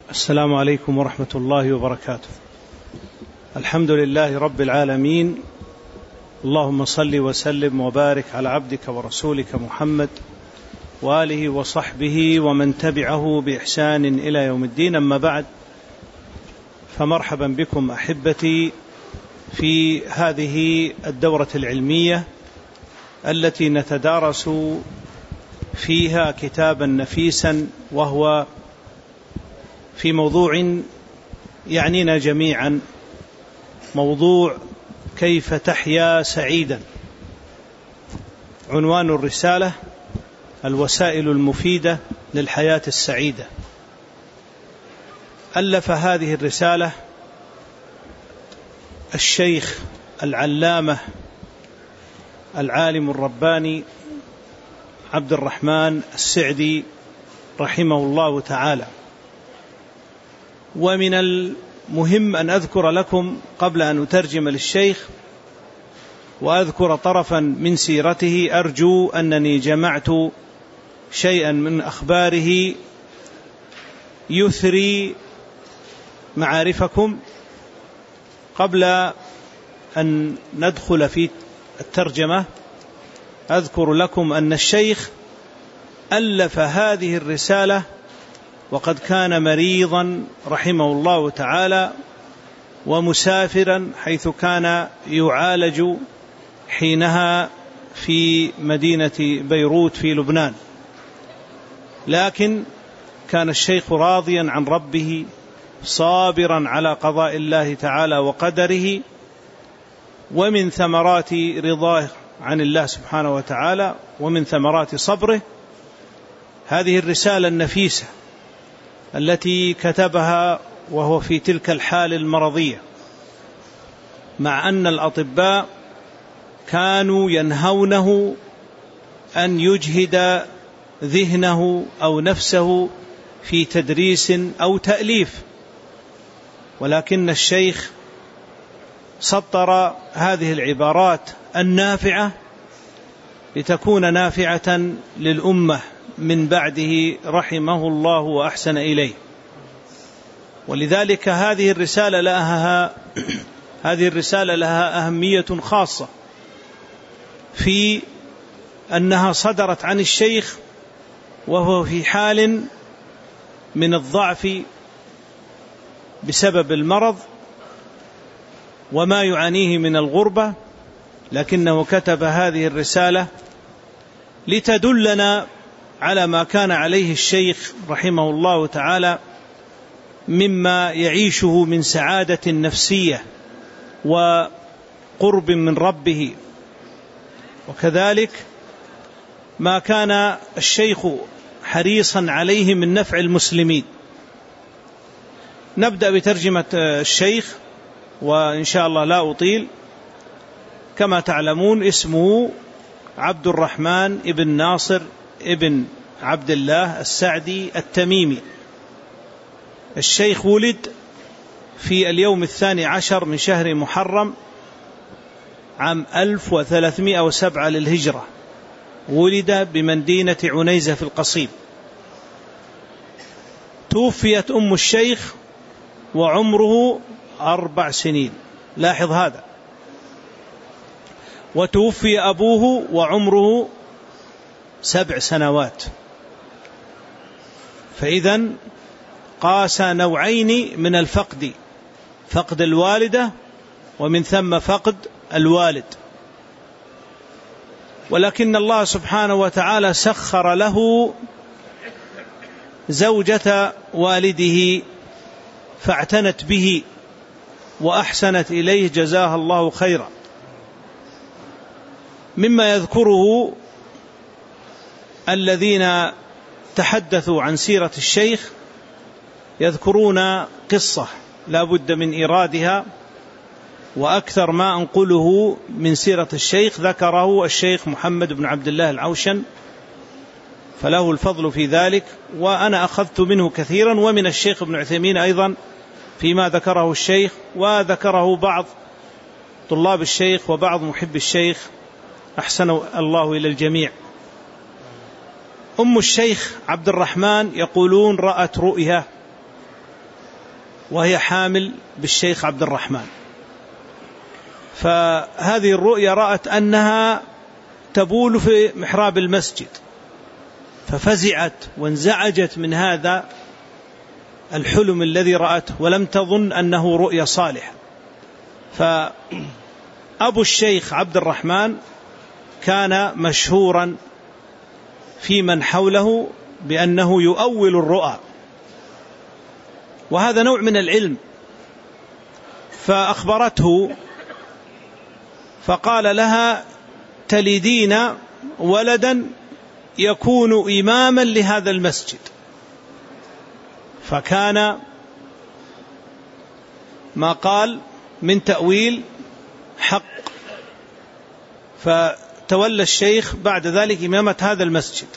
السلام عليكم ورحمة الله وبركاته. الحمد لله رب العالمين، اللهم صل وسلم وبارك على عبدك ورسولك محمد وآله وصحبه ومن تبعه بإحسان إلى يوم الدين. أما بعد، فمرحبا بكم أحبتي في هذه الدورة العلمية التي نتدارس فيها كتابا نفيسا، وهو في موضوع يعنينا جميعا، موضوع كيف تحيا سعيدا. عنوان الرسالة: الوسائل المفيدة للحياة السعيدة. ألف هذه الرسالة الشيخ العلامة العالم الرباني عبد الرحمن السعدي رحمه الله تعالى. ومن المهم أن أذكر لكم قبل أن أترجم للشيخ وأذكر طرفا من سيرته، أرجو أنني جمعت شيئا من أخباره يثري معارفكم. قبل أن ندخل في الترجمة أذكر لكم أن الشيخ ألف هذه الرسالة وقد كان مريضا رحمه الله تعالى ومسافرا، حيث كان يعالج حينها في مدينة بيروت في لبنان، لكن كان الشيخ راضيا عن ربه، صابرا على قضاء الله تعالى وقدره، ومن ثمرات رضاه عن الله سبحانه وتعالى ومن ثمرات صبره هذه الرسالة النفيسة التي كتبها وهو في تلك الحال المرضية، مع أن الأطباء كانوا ينهونه أن يجهد ذهنه أو نفسه في تدريس أو تأليف، ولكن الشيخ سطر هذه العبارات النافعة لتكون نافعة للأمة من بعده رحمه الله وأحسن إليه. ولذلك هذه الرسالة لها أهمية خاصة في أنها صدرت عن الشيخ وهو في حال من الضعف بسبب المرض وما يعانيه من الغربة، لكنه كتب هذه الرسالة لتدلنا على ما كان عليه الشيخ رحمه الله تعالى مما يعيشه من سعادة نفسية وقرب من ربه، وكذلك ما كان الشيخ حريصا عليه من نفع المسلمين. نبدأ بترجمة الشيخ، وإن شاء الله لا أطيل. كما تعلمون اسمه عبد الرحمن ابن ناصر ابن عبد الله السعدي التميمي. الشيخ ولد في اليوم 12 من شهر محرم عام 1307 للهجرة، ولد بمدينة عنيزة في القصيم. توفيت أم الشيخ وعمره 4 سنين، لاحظ هذا، وتوفي أبوه وعمره 7 سنوات. فإذن قاس نوعين من الفقد: فقد الوالدة ومن ثم فقد الوالد. ولكن الله سبحانه وتعالى سخر له زوجة والده فاعتنت به وأحسنت إليه جزاها الله خيرا. مما يذكره الذين تحدثوا عن سيرة الشيخ يذكرون قصة لا بد من إيرادها، وأكثر ما أنقله من سيرة الشيخ ذكره الشيخ محمد بن عبد الله العوشن، فله الفضل في ذلك، وأنا أخذت منه كثيرا، ومن الشيخ ابن عثيمين أيضا فيما ذكره الشيخ، وذكره بعض طلاب الشيخ وبعض محب الشيخ، أحسن الله إلى الجميع. أم الشيخ عبد الرحمن يقولون رأت رؤيا وهي حامل بالشيخ عبد الرحمن. فهذه الرؤيا رأت أنها تبول في محراب المسجد، ففزعت وانزعجت من هذا الحلم الذي رأته، ولم تظن أنه رؤيا صالحة. فأبو الشيخ عبد الرحمن كان مشهورا في من حوله بأنه يؤول الرؤى، وهذا نوع من العلم. فأخبرته فقال لها: تلدين ولدا يكون إماما لهذا المسجد. فكان ما قال من تأويل حق، فتولى الشيخ بعد ذلك إمامة هذا المسجد.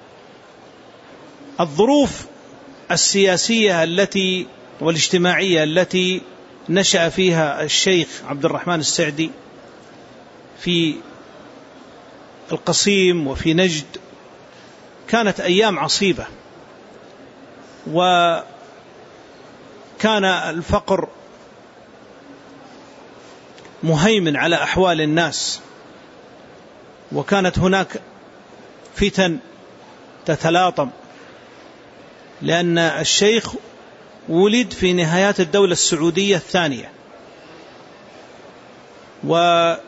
الظروف السياسية والاجتماعية التي نشأ فيها الشيخ عبد الرحمن السعدي في القصيم وفي نجد كانت أيام عصيبة، وكان الفقر مهيمن على أحوال الناس، وكانت هناك فتن تتلاطم، لأن الشيخ ولد في نهايات الدولة السعودية الثانية، وكانت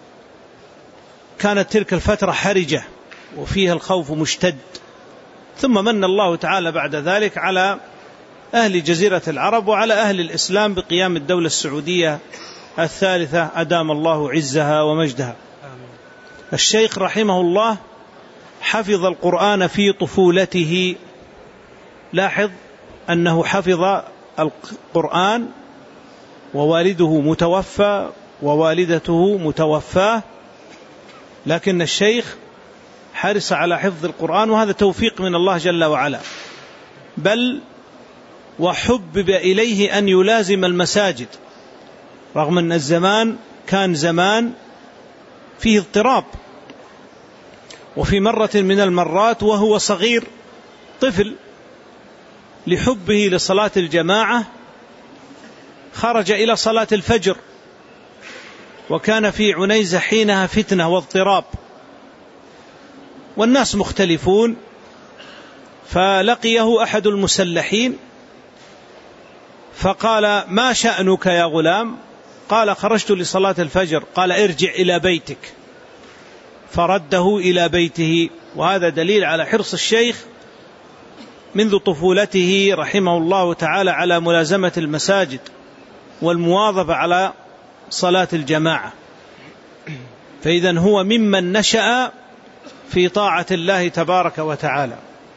تلك الفترة حرجة وفيها الخوف مشتد. ثم من الله تعالى بعد ذلك على أهل جزيرة العرب وعلى أهل الإسلام بقيام الدولة السعودية الثالثة أدام الله عزها ومجدها. الشيخ رحمه الله حفظ القرآن في طفولته. لاحظ أنه حفظ القرآن ووالده متوفى ووالدته متوفاه، لكن الشيخ حرص على حفظ القرآن، وهذا توفيق من الله جل وعلا. بل وحبب إليه أن يلازم المساجد، رغم أن الزمان كان زمان فيه اضطراب. وفي مرة من المرات وهو صغير طفل، لحبه لصلاة الجماعة خرج إلى صلاة الفجر، وكان في عنيزة حينها فتنة واضطراب والناس مختلفون، فلقيه أحد المسلحين فقال: ما شأنك يا غلام؟ قال: خرجت لصلاة الفجر. قال: ارجع إلى بيتك. فرده إلى بيته. وهذا دليل على حرص الشيخ منذ طفولته رحمه الله تعالى على ملازمة المساجد والمواظبة على صلاة الجماعة. فإذن هو ممن نشأ في طاعة الله تبارك وتعالى.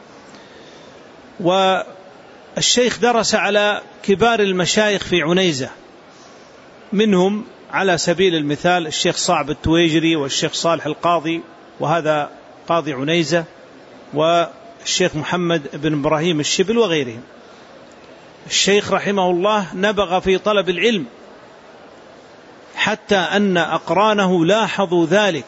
والشيخ درس على كبار المشايخ في عنيزة، منهم على سبيل المثال الشيخ صعب التويجري والشيخ صالح القاضي، وهذا قاضي عنيزة، والشيخ محمد بن إبراهيم الشبل وغيرهم. الشيخ رحمه الله نبغ في طلب العلم حتى أن أقرانه لاحظوا ذلك،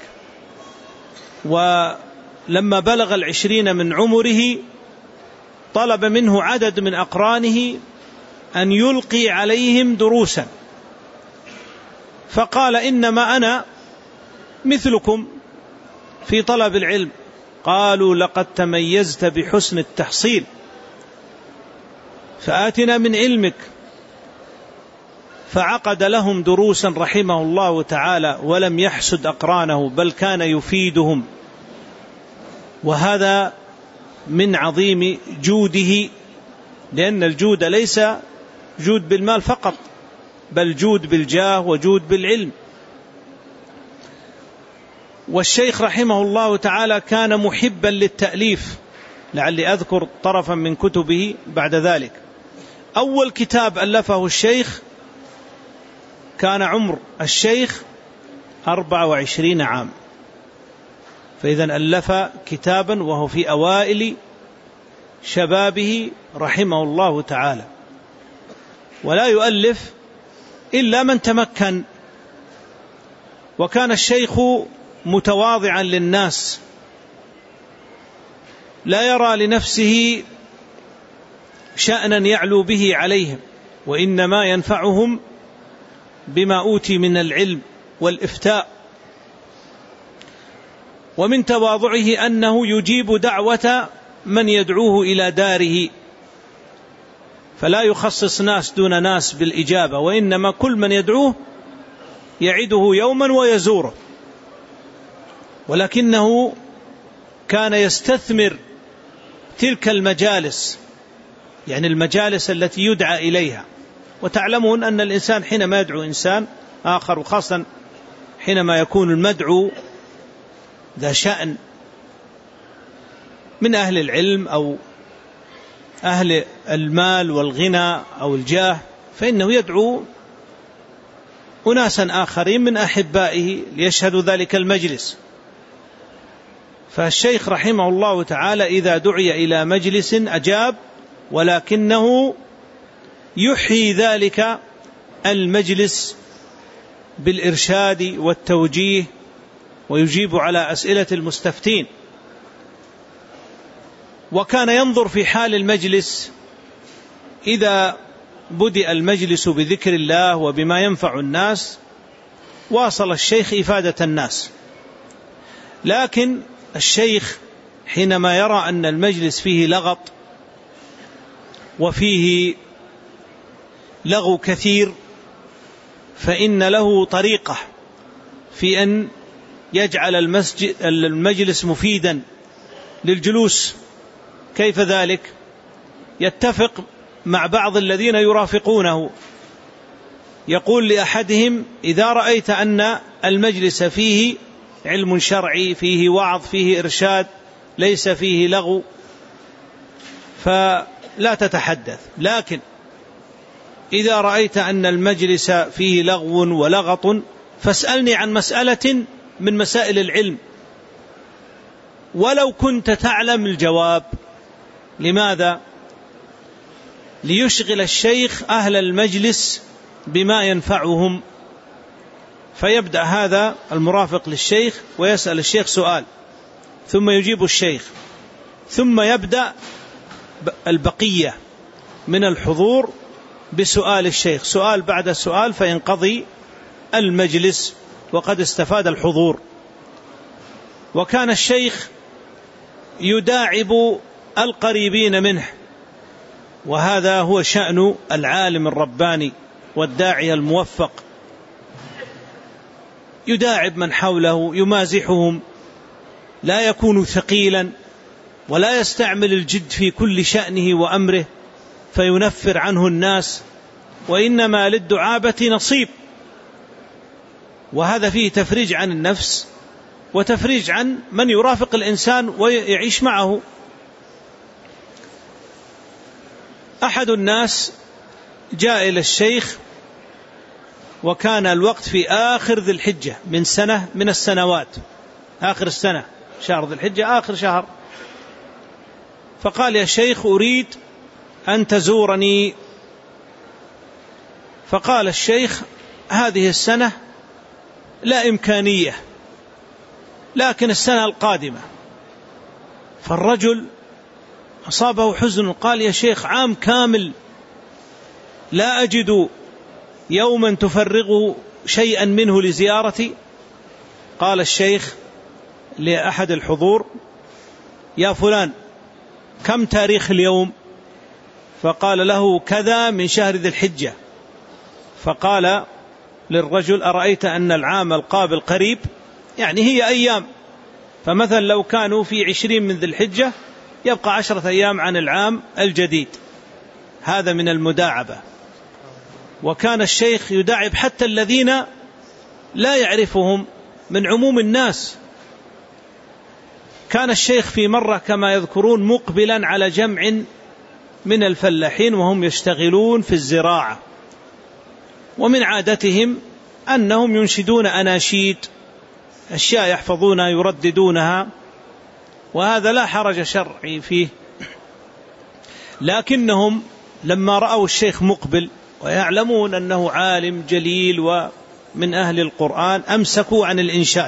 ولما بلغ 20 من عمره طلب منه عدد من أقرانه أن يلقي عليهم دروسا، فقال: إنما أنا مثلكم في طلب العلم. قالوا: لقد تميزت بحسن التحصيل، فآتنا من علمك. فعقد لهم دروسا رحمه الله تعالى، ولم يحسد أقرانه بل كان يفيدهم. وهذا من عظيم جوده، لأن الجود ليس جود بالمال فقط، بل جود بالجاه وجود بالعلم. والشيخ رحمه الله تعالى كان محبا للتأليف، لعلي أذكر طرفا من كتبه بعد ذلك. أول كتاب ألفه الشيخ كان عمر الشيخ 24 عام، فإذا ألف كتابا وهو في أوائل شبابه رحمه الله تعالى. ولا يؤلف إلا من تمكن. وكان الشيخ متواضعا للناس، لا يرى لنفسه شأنا يعلو به عليهم، وإنما ينفعهم بما أوتي من العلم والإفتاء. ومن تواضعه أنه يجيب دعوة من يدعوه إلى داره، فلا يخصص ناس دون ناس بالإجابة، وإنما كل من يدعوه يعده يوما ويزوره. ولكنه كان يستثمر تلك المجالس، يعني المجالس التي يدعى إليها. وتعلمون أن الإنسان حينما يدعو إنسان آخر، وخاصة حينما يكون المدعو ذا شأن من أهل العلم أو أهل المال والغنى أو الجاه، فإنه يدعو أناسا آخرين من أحبائه ليشهدوا ذلك المجلس. فالشيخ رحمه الله تعالى إذا دعي إلى مجلس أجاب، ولكنه يحيي ذلك المجلس بالإرشاد والتوجيه، ويجيب على أسئلة المستفتين. وكان ينظر في حال المجلس، إذا بدأ المجلس بذكر الله وبما ينفع الناس واصل الشيخ إفادة الناس. لكن الشيخ حينما يرى أن المجلس فيه لغط وفيه لغو كثير، فإن له طريقة في أن يجعل المجلس مفيدا للجلوس. كيف ذلك؟ يتفق مع بعض الذين يرافقونه، يقول لأحدهم: إذا رأيت أن المجلس فيه علم شرعي، فيه وعظ، فيه إرشاد، ليس فيه لغو، فلا تتحدث. لكن إذا رأيت أن المجلس فيه لغو ولغط فاسألني عن مسألة من مسائل العلم ولو كنت تعلم الجواب. لماذا؟ ليشغل الشيخ أهل المجلس بما ينفعهم. فيبدأ هذا المرافق للشيخ ويسأل الشيخ سؤال، ثم يجيب الشيخ، ثم يبدأ البقية من الحضور بسؤال الشيخ، سؤال بعد سؤال، فينقضي المجلس وقد استفاد الحضور. وكان الشيخ يداعب القريبين منه، وهذا هو شأن العالم الرباني والداعية الموفق، يداعب من حوله، يمازحهم، لا يكون ثقيلا ولا يستعمل الجد في كل شأنه وأمره فينفر عنه الناس، وإنما للدعابة نصيب. وهذا فيه تفريج عن النفس وتفريج عن من يرافق الإنسان ويعيش معه. أحد الناس جاء إلى الشيخ، وكان الوقت في آخر ذي الحجة من سنة من السنوات، آخر السنة، شهر ذي الحجة آخر شهر. فقال: يا شيخ أريد أن تزورني. فقال الشيخ: هذه السنة لا إمكانية، لكن السنة القادمة. فالرجل أصابه حزن، قال: يا شيخ عام كامل لا أجد يوما تفرغ شيئا منه لزيارتي. قال الشيخ لأحد الحضور: يا فلان كم تاريخ اليوم؟ فقال له: كذا من شهر ذي الحجة. فقال للرجل: أرأيت أن العام القابل قريب، يعني هي أيام، فمثلا لو كانوا في 20 من ذي الحجة يبقى 10 أيام عن العام الجديد. هذا من المداعبة. وكان الشيخ يداعب حتى الذين لا يعرفهم من عموم الناس. كان الشيخ في مرة كما يذكرون مقبلا على جمع من الفلاحين وهم يشتغلون في الزراعة، ومن عادتهم أنهم ينشدون أناشيد، أشياء يحفظونها يرددونها، وهذا لا حرج شرعي فيه. لكنهم لما رأوا الشيخ مقبل ويعلمون أنه عالم جليل ومن أهل القرآن أمسكوا عن الإنشاد.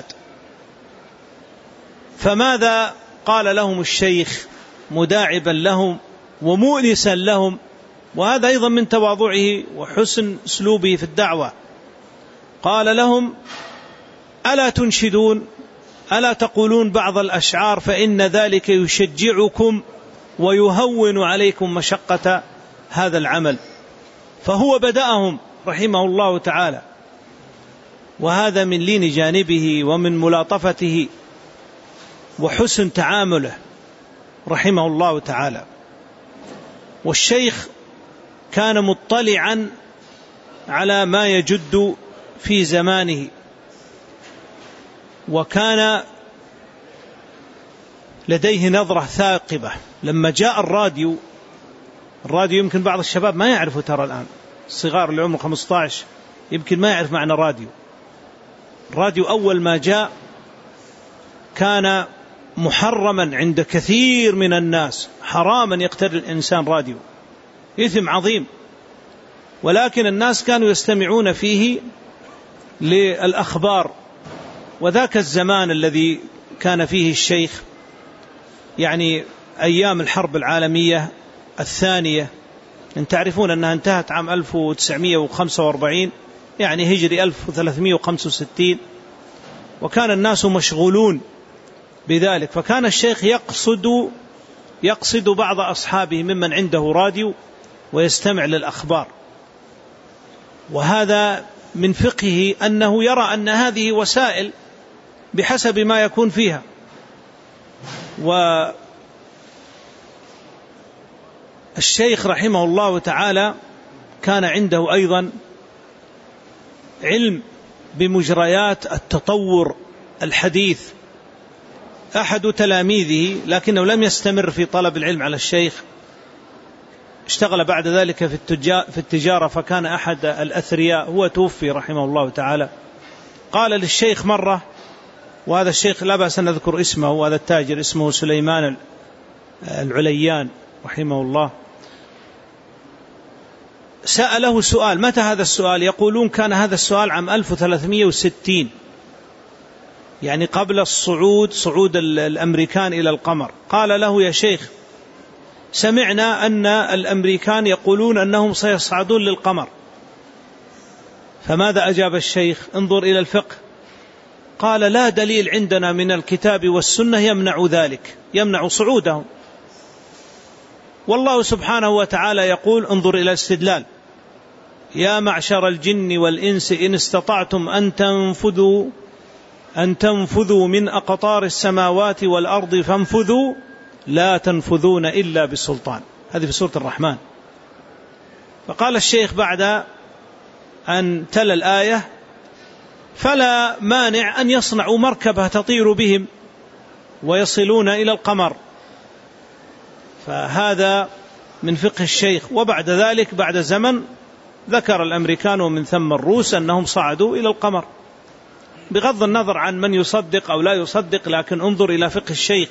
فماذا قال لهم الشيخ مداعبا لهم ومؤنسا لهم وهذا أيضا من تواضعه وحسن أسلوبه في الدعوة. قال لهم: ألا تنشدون، ألا تقولون بعض الأشعار، فإن ذلك يشجعكم ويهون عليكم مشقة هذا العمل. فهو بدأهم رحمه الله تعالى، وهذا من لين جانبه ومن ملاطفته وحسن تعامله رحمه الله تعالى. والشيخ كان مطلعا على ما يجد في زمانه، وكان لديه نظرة ثاقبة. لما جاء الراديو يمكن بعض الشباب ما يعرفه، ترى الآن الصغار اللي عمره 15 يمكن ما يعرف معنى راديو. الراديو أول ما جاء كان محرما عند كثير من الناس، حراما يقترب الإنسان راديو، إثم عظيم. ولكن الناس كانوا يستمعون فيه للأخبار. وذاك الزمان الذي كان فيه الشيخ، يعني أيام الحرب العالمية الثانية، أن تعرفون أنها انتهت عام 1945، يعني هجري 1365، وكان الناس مشغولون بذلك. فكان الشيخ يقصد بعض أصحابه ممن عنده راديو ويستمع للأخبار. وهذا من فقهه أنه يرى أن هذه وسائل بحسب ما يكون فيها. والشيخ رحمه الله تعالى كان عنده أيضا علم بمجريات التطور الحديث. أحد تلاميذه، لكنه لم يستمر في طلب العلم على الشيخ، اشتغل بعد ذلك في التجارة، فكان أحد الأثرياء، هو توفي رحمه الله تعالى. قال للشيخ مرة، وهذا الشيخ لا بأس أن نذكر اسمه، وهذا التاجر اسمه سليمان العليان رحمه الله، سأله سؤال. متى هذا السؤال؟ يقولون كان هذا السؤال عام 1360، يعني قبل صعود الأمريكان إلى القمر. قال له: يا شيخ، سمعنا أن الأمريكان يقولون أنهم سيصعدون للقمر، فماذا أجاب الشيخ؟ انظر إلى الفقه. قال: لا دليل عندنا من الكتاب والسنة يمنع ذلك، يمنع صعودهم. والله سبحانه وتعالى يقول، انظر إلى الاستدلال: يا معشر الجن والإنس إن استطعتم أن تنفذوا من أقطار السماوات والأرض فانفذوا لا تنفذون إلا بسلطان. هذه في سورة الرحمن. فقال الشيخ بعد أن تلا الآية: فلا مانع أن يصنعوا مركبة تطير بهم ويصلون إلى القمر. فهذا من فقه الشيخ. وبعد ذلك بعد زمن ذكر الأمريكان ومن ثم الروس أنهم صعدوا إلى القمر، بغض النظر عن من يصدق أو لا يصدق، لكن انظر إلى فقه الشيخ.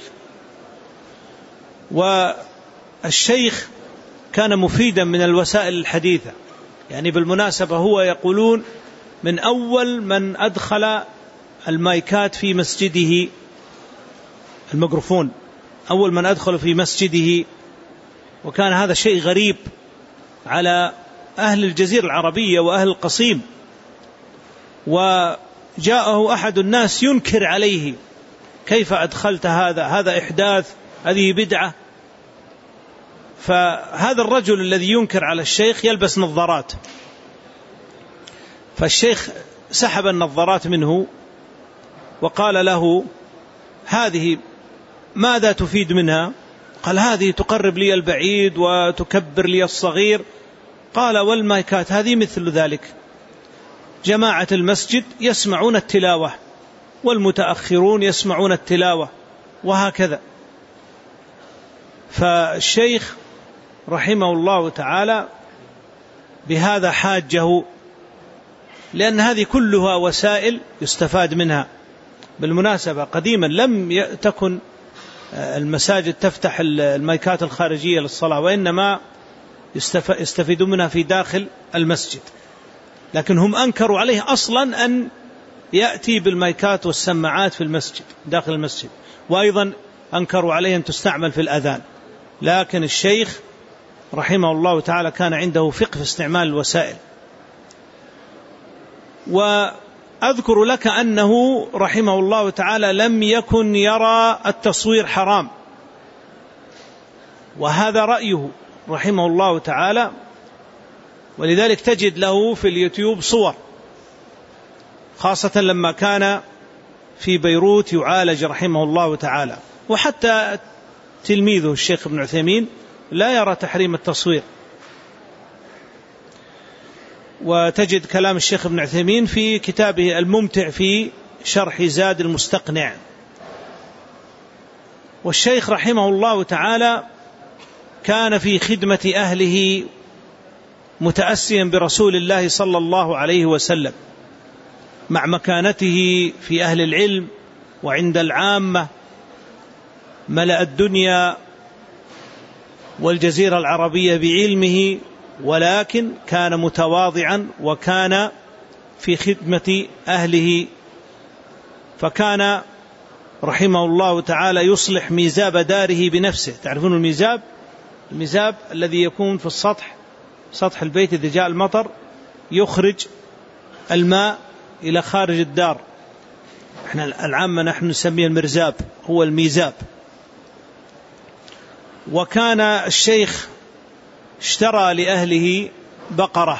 والشيخ كان مفيدا من الوسائل الحديثة، يعني بالمناسبة هو يقولون من أول من أدخل المايكات في مسجده، الميكروفون، أول من أدخل في مسجده. وكان هذا شيء غريب على أهل الجزيرة العربية وأهل القصيم. وجاءه أحد الناس ينكر عليه: كيف أدخلت هذا إحداث، هذه بدعة. فهذا الرجل الذي ينكر على الشيخ يلبس نظارات، فالشيخ سحب النظارات منه وقال له: هذه ماذا تفيد منها؟ قال: هذه تقرب لي البعيد وتكبر لي الصغير. قال: والمايكات هذه مثل ذلك، جماعة المسجد يسمعون التلاوة والمتأخرون يسمعون التلاوة، وهكذا. فالشيخ رحمه الله تعالى بهذا حاجه، لأن هذه كلها وسائل يستفاد منها. بالمناسبة قديما لم تكن المساجد تفتح المايكات الخارجية للصلاة، وإنما يستفيدون منها في داخل المسجد، لكن هم أنكروا عليه أصلا أن يأتي بالمايكات والسماعات في المسجد داخل المسجد، وأيضا أنكروا عليه أن تستعمل في الأذان. لكن الشيخ رحمه الله تعالى كان عنده فقه في استعمال الوسائل. وأذكر لك أنه رحمه الله تعالى لم يكن يرى التصوير حرام، وهذا رأيه رحمه الله تعالى، ولذلك تجد له في اليوتيوب صور، خاصة لما كان في بيروت يعالج رحمه الله تعالى. وحتى تلميذه الشيخ ابن عثيمين لا يرى تحريم التصوير. وتجد كلام الشيخ ابن عثيمين في كتابه الممتع في شرح زاد المستقنع. والشيخ رحمه الله تعالى كان في خدمة أهله متأسيا برسول الله صلى الله عليه وسلم، مع مكانته في أهل العلم وعند العامة، ملأ الدنيا والجزيرة العربية بعلمه، ولكن كان متواضعا وكان في خدمة أهله. فكان رحمه الله تعالى يصلح ميزاب داره بنفسه. تعرفون الميزاب؟ الميزاب الذي يكون في السطح، سطح البيت إذا جاء المطر يخرج الماء إلى خارج الدار. احنا العامة نحن نسميه المرزاب، هو الميزاب. وكان الشيخ اشترى لأهله بقرة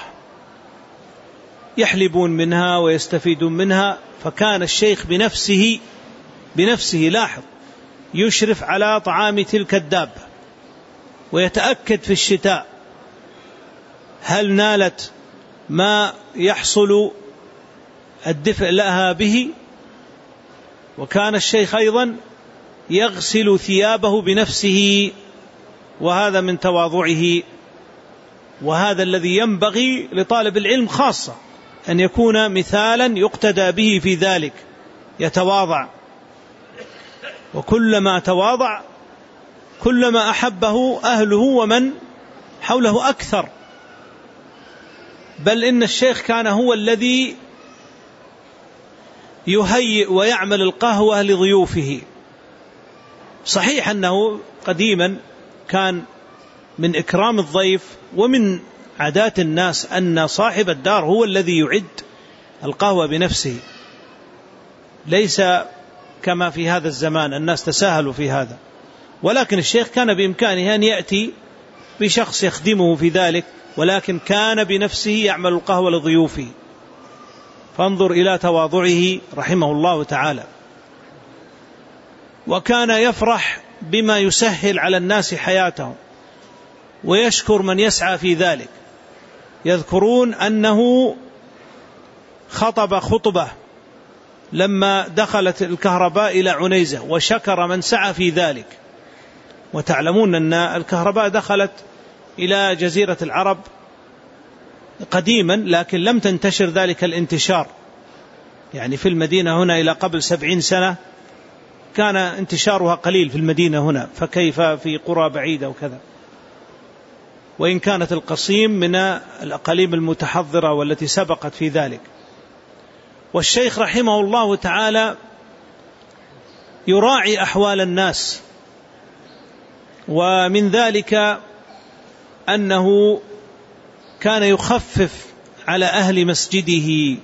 يحلبون منها ويستفيدون منها، فكان الشيخ بنفسه لاحظ يشرف على طعام تلك الدابة، ويتأكد في الشتاء هل نالت ما يحصل الدفء لها به. وكان الشيخ أيضا يغسل ثيابه بنفسه، وهذا من تواضعه، وهذا الذي ينبغي لطالب العلم خاصة أن يكون مثالا يقتدى به في ذلك، يتواضع. وكلما تواضع كلما أحبه أهله ومن حوله أكثر. بل إن الشيخ كان هو الذي يهيئ ويعمل القهوة لضيوفه. صحيح أنه قديما كان من إكرام الضيف ومن عادات الناس أن صاحب الدار هو الذي يعد القهوة بنفسه، ليس كما في هذا الزمان الناس تساهلوا في هذا. ولكن الشيخ كان بإمكانه أن يأتي بشخص يخدمه في ذلك، ولكن كان بنفسه يعمل القهوة لضيوفه. فانظر إلى تواضعه رحمه الله تعالى. وكان يفرح بما يسهل على الناس حياتهم، ويشكر من يسعى في ذلك. يذكرون أنه خطب خطبة لما دخلت الكهرباء إلى عنيزة، وشكر من سعى في ذلك. وتعلمون أن الكهرباء دخلت إلى جزيرة العرب قديما، لكن لم تنتشر ذلك الانتشار. يعني في المدينة هنا إلى قبل 70 سنة كان انتشارها قليل في المدينة هنا، فكيف في قرى بعيدة وكذا، وإن كانت القصيم من الأقاليم المتحضرة والتي سبقت في ذلك. والشيخ رحمه الله تعالى يراعي أحوال الناس، ومن ذلك أنه كان يخفف على أهل مسجده.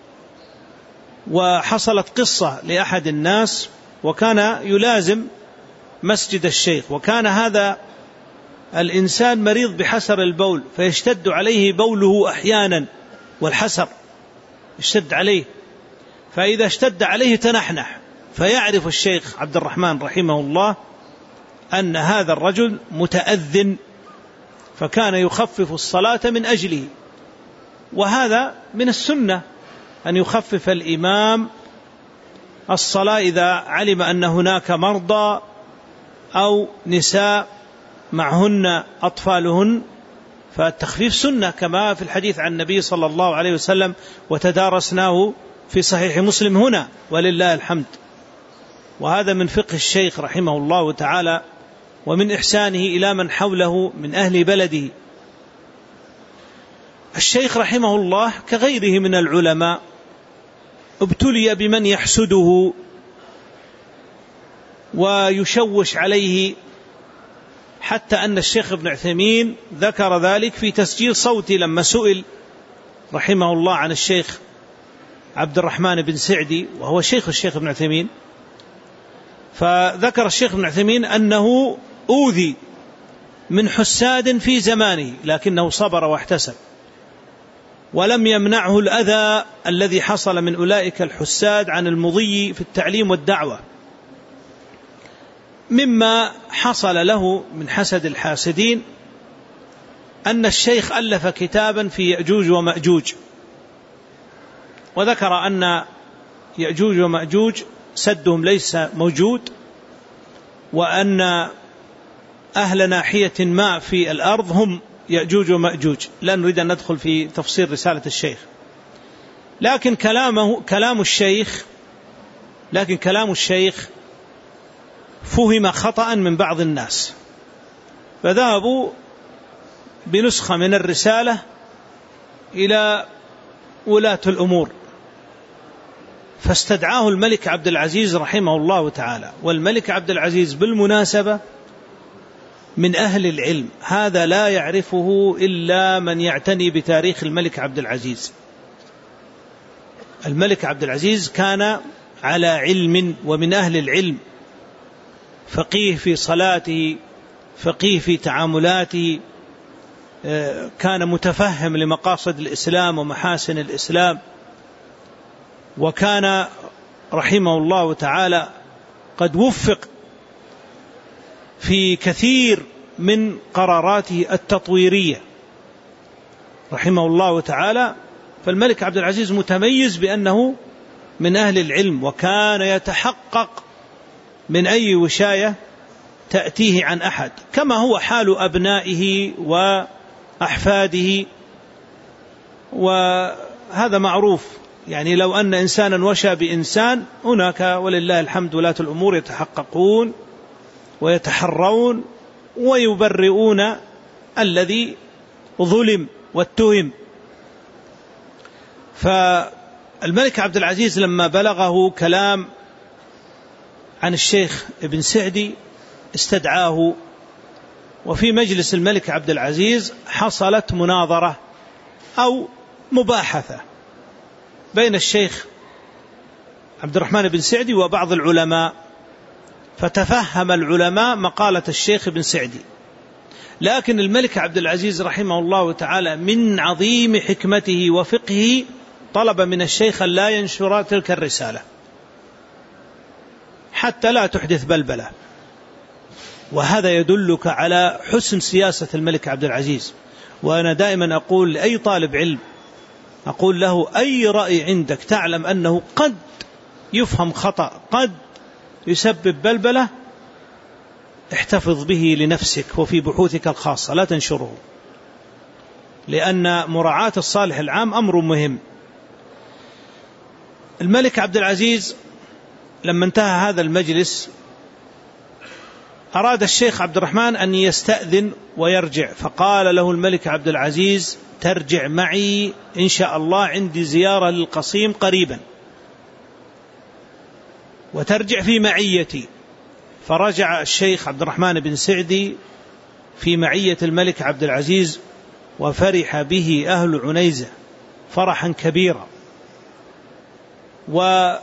وحصلت قصة لأحد الناس وكان يلازم مسجد الشيخ، وكان هذا الإنسان مريض بحسر البول، فيشتد عليه بوله أحيانا، والحسر يشتد عليه، فإذا اشتد عليه تنحنح. فيعرف الشيخ عبد الرحمن رحمه الله أن هذا الرجل متأذن، فكان يخفف الصلاة من أجله. وهذا من السنة أن يخفف الإمام الصلاة إذا علم أن هناك مرضى أو نساء معهن أطفالهن، فالتخفيف سنة كما في الحديث عن النبي صلى الله عليه وسلم، وتدارسناه في صحيح مسلم هنا ولله الحمد. وهذا من فقه الشيخ رحمه الله تعالى، ومن إحسانه إلى من حوله من أهل بلده. الشيخ رحمه الله كغيره من العلماء ابتلي بمن يحسده ويشوش عليه حتى أن الشيخ ابن عثيمين ذكر ذلك في تسجيل صوتي لما سئل رحمه الله عن الشيخ عبد الرحمن بن سعدي، وهو شيخ الشيخ ابن عثيمين، فذكر الشيخ ابن عثيمين أنه أوذي من حساد في زمانه لكنه صبر واحتسب، ولم يمنعه الأذى الذي حصل من أولئك الحساد عن المضي في التعليم والدعوة. مما حصل له من حسد الحاسدين أن الشيخ ألف كتابا في يأجوج ومأجوج، وذكر أن يأجوج ومأجوج سدهم ليس موجود، وأن أهل ناحية ما في الأرض هم يأجوج ومأجوج. لا نريد أن ندخل في تفسير رسالة الشيخ، لكن كلام الشيخ فهم خطأ من بعض الناس، فذهبوا بنسخة من الرسالة إلى ولاة الأمور، فاستدعاه الملك عبد العزيز رحمه الله تعالى. والملك عبد العزيز بالمناسبة من أهل العلم، هذا لا يعرفه إلا من يعتني بتاريخ الملك عبد العزيز. الملك عبد العزيز كان على علم ومن أهل العلم، فقيه في صلاته، فقيه في تعاملاته، كان متفهم لمقاصد الإسلام ومحاسن الإسلام، وكان رحمه الله تعالى قد وفق في كثير من قراراته التطويرية رحمه الله تعالى. فالملك عبد العزيز متميز بأنه من أهل العلم، وكان يتحقق من أي وشاية تأتيه عن أحد، كما هو حال أبنائه وأحفاده، وهذا معروف. يعني لو أن إنسانا وشى بإنسان، هناك ولله الحمد ولاة الأمور يتحققون ويتحرون ويبرئون الذي ظلم واتهم. فالملك عبد العزيز لما بلغه كلام عن الشيخ ابن سعدي استدعاه، وفي مجلس الملك عبد العزيز حصلت مناظرة أو مباحثة بين الشيخ عبد الرحمن بن سعدي وبعض العلماء، فتفهم العلماء مقالة الشيخ ابن سعدي، لكن الملك عبد العزيز رحمه الله تعالى من عظيم حكمته وفقهه طلب من الشيخ أن لا ينشر تلك الرسالة حتى لا تحدث بلبلة. وهذا يدلك على حسن سياسة الملك عبد العزيز. وأنا دائما أقول لأي طالب علم، أقول له أي رأي عندك تعلم أنه قد يفهم خطأ، قد يسبب بلبلة، احتفظ به لنفسك وفي بحوثك الخاصة، لا تنشره، لأن مراعاة الصالح العام أمر مهم. الملك عبد العزيز لما انتهى هذا المجلس أراد الشيخ عبد الرحمن أن يستأذن ويرجع، فقال له الملك عبد العزيز: ترجع معي إن شاء الله، عندي زيارة للقصيم قريبا، وترجع في معيتي. فرجع الشيخ عبد الرحمن بن سعدي في معية الملك عبد العزيز، وفرح به أهل عنيزة فرحا كبيرا. ومن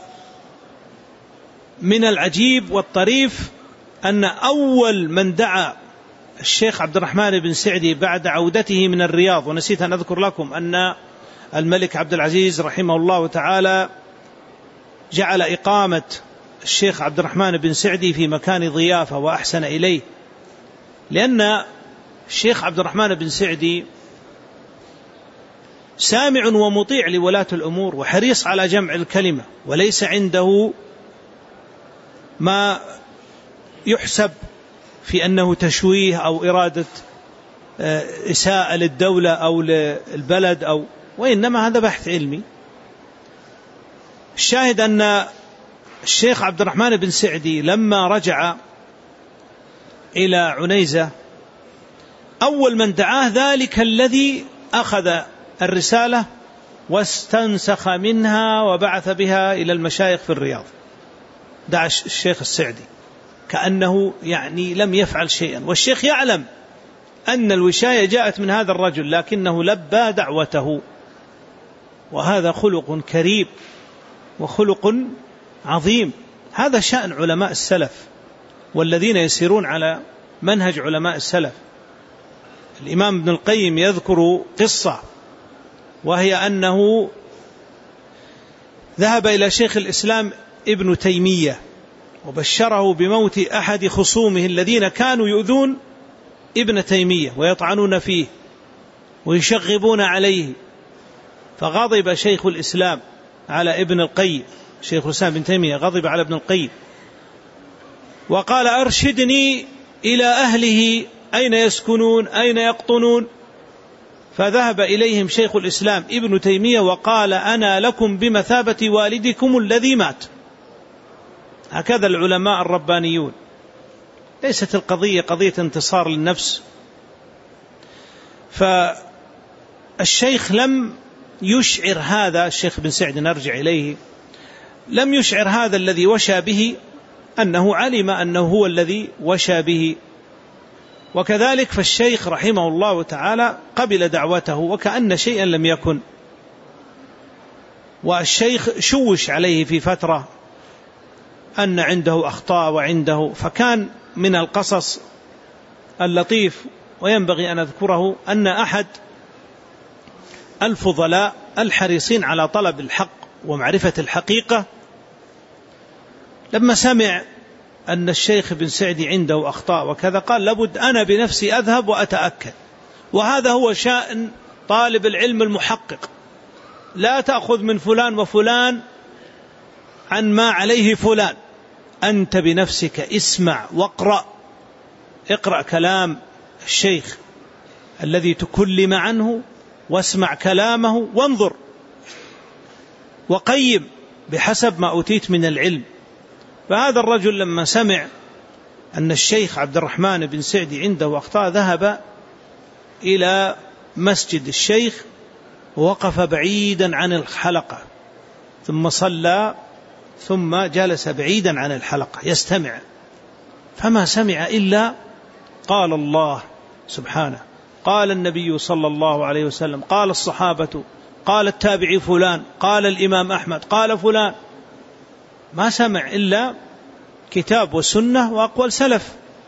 العجيب والطريف أن أول من دعا الشيخ عبد الرحمن بن سعدي بعد عودته من الرياض، ونسيت أن أذكر لكم أن الملك عبد العزيز رحمه الله تعالى جعل إقامة الشيخ عبد الرحمن بن سعدي في مكان ضيافة وأحسن إليه، لأن الشيخ عبد الرحمن بن سعدي سامع ومطيع لولاة الأمور وحريص على جمع الكلمة، وليس عنده ما يحسب في أنه تشويه أو إرادة إساءة للدولة أو للبلد، وإنما هذا بحث علمي. الشاهد أن الشيخ عبد الرحمن بن سعدي لما رجع إلى عنيزة أول من دعاه ذلك الذي أخذ الرسالة واستنسخ منها وبعث بها إلى المشايخ في الرياض، دعا الشيخ السعدي كأنه يعني لم يفعل شيئا، والشيخ يعلم أن الوشاية جاءت من هذا الرجل لكنه لبى دعوته. وهذا خلق كريم وخلق عظيم. هذا شأن علماء السلف والذين يسيرون على منهج علماء السلف. الإمام ابن القيم يذكر قصة، وهي أنه ذهب إلى شيخ الإسلام ابن تيمية وبشره بموت أحد خصومه الذين كانوا يؤذون ابن تيمية ويطعنون فيه ويشغبون عليه. فغضب شيخ الإسلام على ابن القيم، شيخ الإسلام ابن تيمية غضب على ابن القيم وقال: أرشدني إلى أهله، أين يسكنون، أين يقطنون؟ فذهب إليهم شيخ الإسلام ابن تيمية وقال: أنا لكم بمثابة والدكم الذي مات. هكذا العلماء الربانيون. ليست القضية قضية انتصار للنفس. فالشيخ لم يشعر هذا، الشيخ بن سعد نرجع إليه، لم يشعر هذا الذي وشى به أنه علم أنه هو الذي وشى به. وكذلك فالشيخ رحمه الله تعالى قبل دعوته وكأن شيئا لم يكن. والشيخ شوش عليه في فترة أن عنده أخطاء وعنده، فكان من القصص اللطيف وينبغي أن أذكره أن أحد الفضلاء الحريصين على طلب الحق ومعرفة الحقيقة لما سمع أن الشيخ بن سعدي عنده أخطاء وكذا قال: لابد أنا بنفسي أذهب وأتأكد. وهذا هو شأن طالب العلم المحقق، لا تأخذ من فلان وفلان عن ما عليه فلان، أنت بنفسك اسمع واقرأ، اقرأ كلام الشيخ الذي تكلم عنه واسمع كلامه وانظر وقيم بحسب ما أوتيت من العلم. فهذا الرجل لما سمع أن الشيخ عبد الرحمن بن سعدي عنده أخطاء ذهب إلى مسجد الشيخ ووقف بعيدا عن الحلقة ثم صلى ثم جلس بعيدا عن الحلقة يستمع، فما سمع إلا قال الله سبحانه، قال النبي صلى الله عليه وسلم، قال الصحابة، قال التابعي فلان، قال الإمام أحمد، قال فلان. ما سمع إلا كتاب وسنة وأقوال سلف.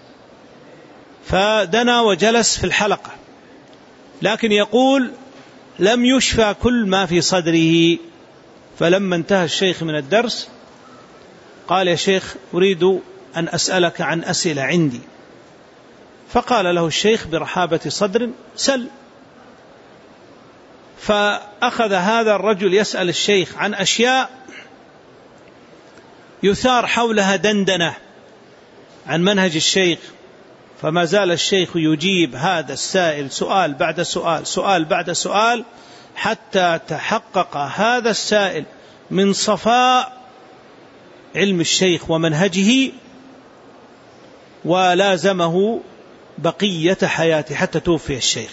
فدنا وجلس في الحلقة، لكن يقول: لم يشفى كل ما في صدره. فلما انتهى الشيخ من الدرس قال: يا شيخ أريد أن أسألك عن أسئلة عندي. فقال له الشيخ برحابة صدر: سل. فأخذ هذا الرجل يسأل الشيخ عن أشياء يثار حولها دندنة عن منهج الشيخ، فما زال الشيخ يجيب هذا السائل سؤال بعد سؤال، سؤال بعد سؤال، حتى تحقق هذا السائل من صفاء علم الشيخ ومنهجه، ولازمه بقية حياته حتى توفي الشيخ.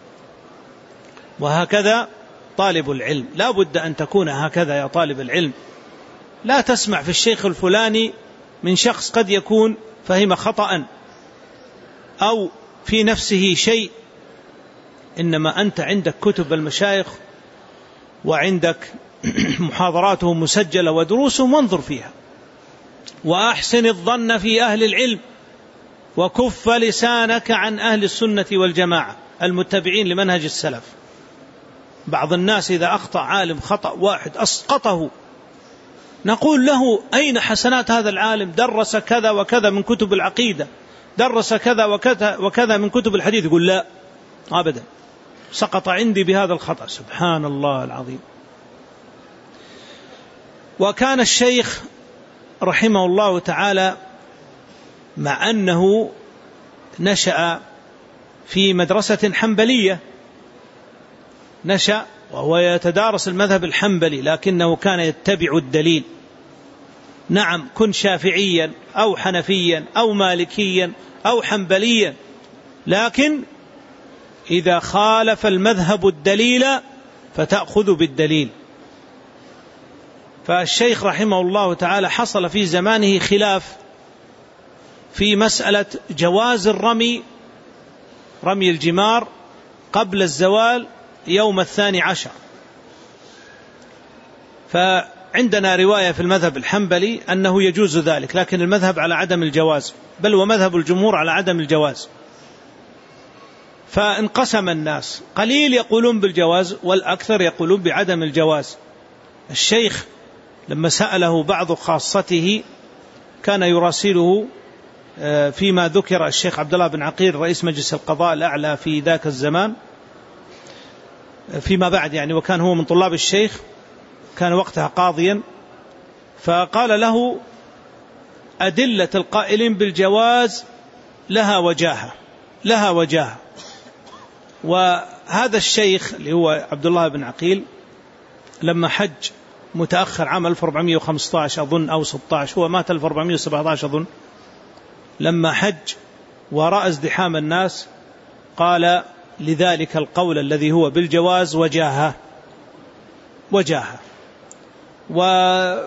وهكذا طالب العلم، لا بد أن تكون هكذا يا طالب العلم. لا تسمع في الشيخ الفلاني من شخص قد يكون فهم خطأ أو في نفسه شيء، إنما أنت عندك كتب المشايخ وعندك محاضراتهم مسجلة ودروسهم، وانظر فيها وأحسن الظن في أهل العلم، وكف لسانك عن أهل السنة والجماعة المتبعين لمنهج السلف. بعض الناس إذا أخطأ عالم خطأ واحد أسقطه، نقول له: أين حسنات هذا العالم؟ درس كذا وكذا من كتب العقيدة، درس كذا وكذا وكذا من كتب الحديث. يقول: لا أبدا، سقط عندي بهذا الخطأ. سبحان الله العظيم. وكان الشيخ رحمه الله تعالى مع أنه نشأ في مدرسة حنبلية، نشأ وهو يتدارس المذهب الحنبلي، لكنه كان يتبع الدليل. نعم، كن شافعيا أو حنفيا أو مالكيا أو حنبليا، لكن إذا خالف المذهب الدليل فتأخذ بالدليل. فالشيخ رحمه الله تعالى حصل في زمانه خلاف في مسألة جواز رمي الجمار قبل الزوال يوم 12. فعندنا رواية في المذهب الحنبلي أنه يجوز ذلك، لكن المذهب على عدم الجواز، بل ومذهب الجمهور على عدم الجواز. فانقسم الناس، قليل يقولون بالجواز والأكثر يقولون بعدم الجواز. الشيخ لما سأله بعض خاصته كان يراسله فيما ذكر الشيخ عبد الله بن عقيل رئيس مجلس القضاء الأعلى في ذاك الزمان فيما بعد يعني، وكان هو من طلاب الشيخ، كان وقتها قاضيا، فقال له: أدلة القائلين بالجواز لها وجاهة. وهذا الشيخ اللي هو عبد الله بن عقيل لما حج متأخر عام 1415 أظن أو 16، هو مات 1417 أظن، لما حج ورأى ازدحام الناس قال لذلك القول الذي هو بالجواز وجاهة. وهذه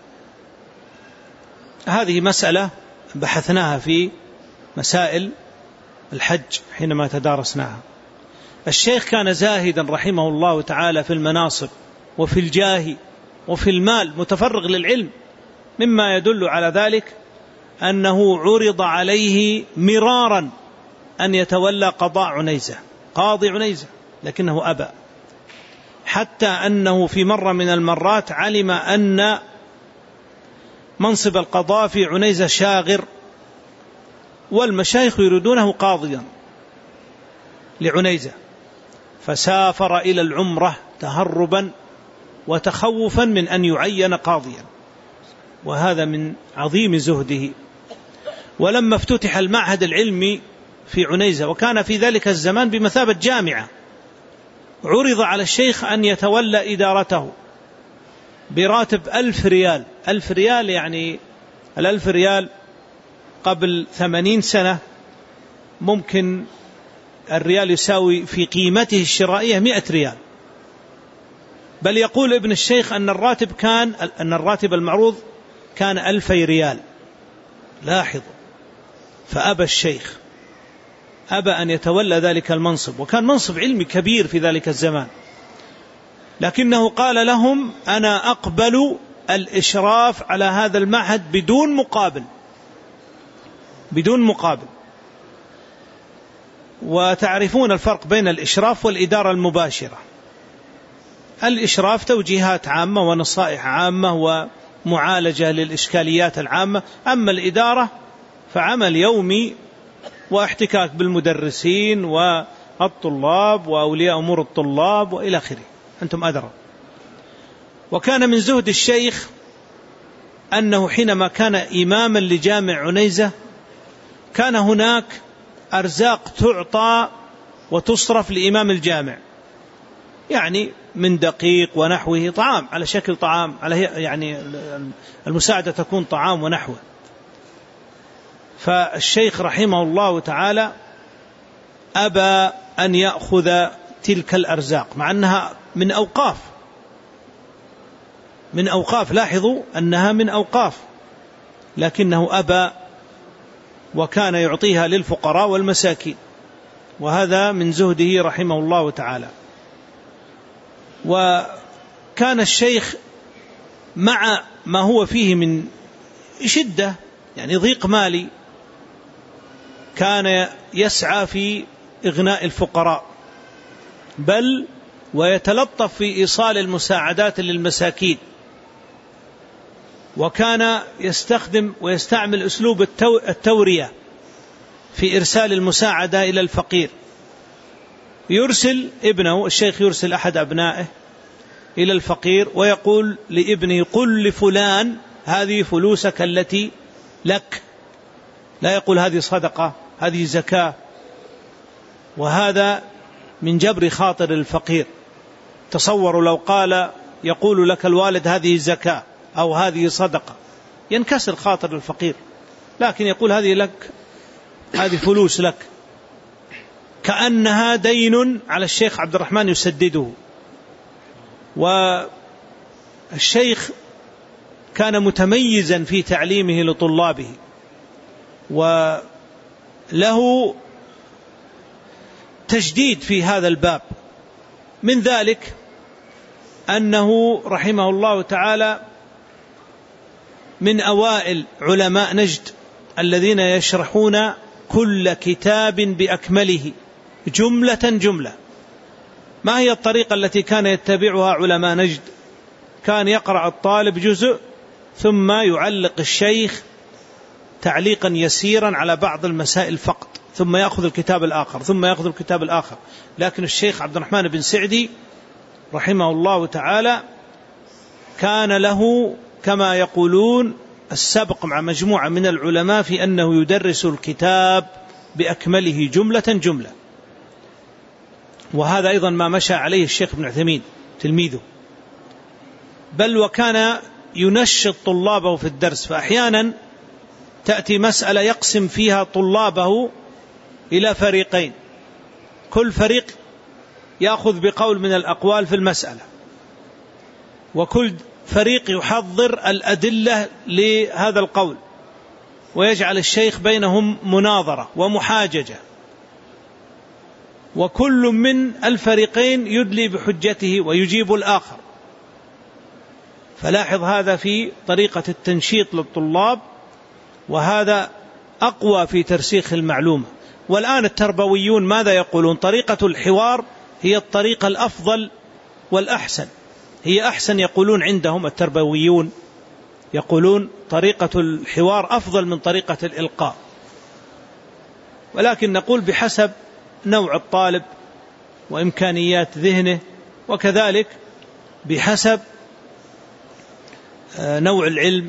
مسألة بحثناها في مسائل الحج حينما تدارسناها. الشيخ كان زاهدا رحمه الله تعالى في المناصب وفي الجاه وفي المال، متفرغ للعلم، مما يدل على ذلك أنه عرض عليه مرارا أن يتولى قضاء عنيزة، قاضي عنيزة، لكنه أبى، حتى أنه في مرة من المرات علم أن منصب القضاء في عنيزة شاغر، والمشايخ يريدونه قاضيا لعنيزة، فسافر إلى العمرة تهربا وتخوفا من أن يعين قاضيا، وهذا من عظيم زهده. ولما افتتح المعهد العلمي في عنيزة، وكان في ذلك الزمان بمثابة جامعة، عرض على الشيخ أن يتولى إدارته براتب 1000 ريال. 1000 ريال يعني 1000 ريال قبل 80 سنة ممكن الريال يساوي في قيمته الشرائية 100 ريال. بل يقول ابن الشيخ أن الراتب المعروض كان 2000 ريال. لاحظوا، فأبى الشيخ، أبى أن يتولى ذلك المنصب، وكان منصب علمي كبير في ذلك الزمان، لكنه قال لهم: أنا أقبل الإشراف على هذا المعهد بدون مقابل. وتعرفون الفرق بين الإشراف والإدارة المباشرة. الإشراف توجيهات عامة ونصائح عامة ومعالجة للإشكاليات العامة، أما الإدارة فعمل يومي واحتكاك بالمدرسين والطلاب وأولياء أمور الطلاب وإلى آخره، أنتم أدرى. وكان من زهد الشيخ أنه حينما كان إماما لجامع عنيزة كان هناك أرزاق تعطى وتصرف لإمام الجامع، يعني من دقيق ونحوه، طعام على شكل طعام، يعني المساعدة تكون طعام ونحوه. فالشيخ رحمه الله تعالى أبى أن يأخذ تلك الأرزاق، مع أنها من أوقاف، لاحظوا أنها من أوقاف، لكنه أبى، وكان يعطيها للفقراء والمساكين، وهذا من زهده رحمه الله تعالى. وكان الشيخ مع ما هو فيه من شدة، يعني ضيق مالي، كان يسعى في إغناء الفقراء، بل ويتلطف في إيصال المساعدات للمساكين، وكان يستخدم ويستعمل أسلوب التورية في إرسال المساعدة إلى الفقير. يرسل ابنه الشيخ، يرسل أحد أبنائه إلى الفقير ويقول لابنه: قل لفلان هذه فلوسك التي لك، لا يقول هذه صدقة، هذه زكاة. وهذا من جبر خاطر الفقير. تصوروا لو قال يقول لك الوالد هذه زكاة أو هذه صدقة، ينكسر خاطر الفقير، لكن يقول هذه لك، هذه فلوس لك، كأنها دين على الشيخ عبد الرحمن يسدده. والشيخ كان متميزا في تعليمه لطلابه، وله تجديد في هذا الباب. من ذلك أنه رحمه الله تعالى من أوائل علماء نجد الذين يشرحون كل كتاب بأكمله جملة جملة. ما هي الطريقة التي كان يتبعها علماء نجد؟ كان يقرأ الطالب جزء ثم يعلق الشيخ تعليقا يسيرا على بعض المسائل فقط، ثم يأخذ الكتاب الآخر ثم يأخذ الكتاب الآخر. لكن الشيخ عبد الرحمن بن سعدي رحمه الله تعالى كان له كما يقولون السبق مع مجموعة من العلماء في أنه يدرس الكتاب بأكمله جملة جملة. وهذا أيضا ما مشى عليه الشيخ ابن عثيمين تلميذه، بل وكان ينشط طلابه في الدرس. فأحيانا تأتي مسألة يقسم فيها طلابه إلى فريقين، كل فريق يأخذ بقول من الأقوال في المسألة، وكل فريق يحضر الأدلة لهذا القول، ويجعل الشيخ بينهم مناظرة ومحاججة، وكل من الفريقين يدلي بحجته ويجيب الآخر. فلاحظ هذا في طريقة التنشيط للطلاب، وهذا أقوى في ترسيخ المعلومة. والآن التربويون ماذا يقولون؟ طريقة الحوار هي الطريقة الأفضل والأحسن، هي أحسن. يقولون عندهم التربويون يقولون طريقة الحوار أفضل من طريقة الإلقاء، ولكن نقول بحسب نوع الطالب وإمكانيات ذهنه، وكذلك بحسب نوع العلم.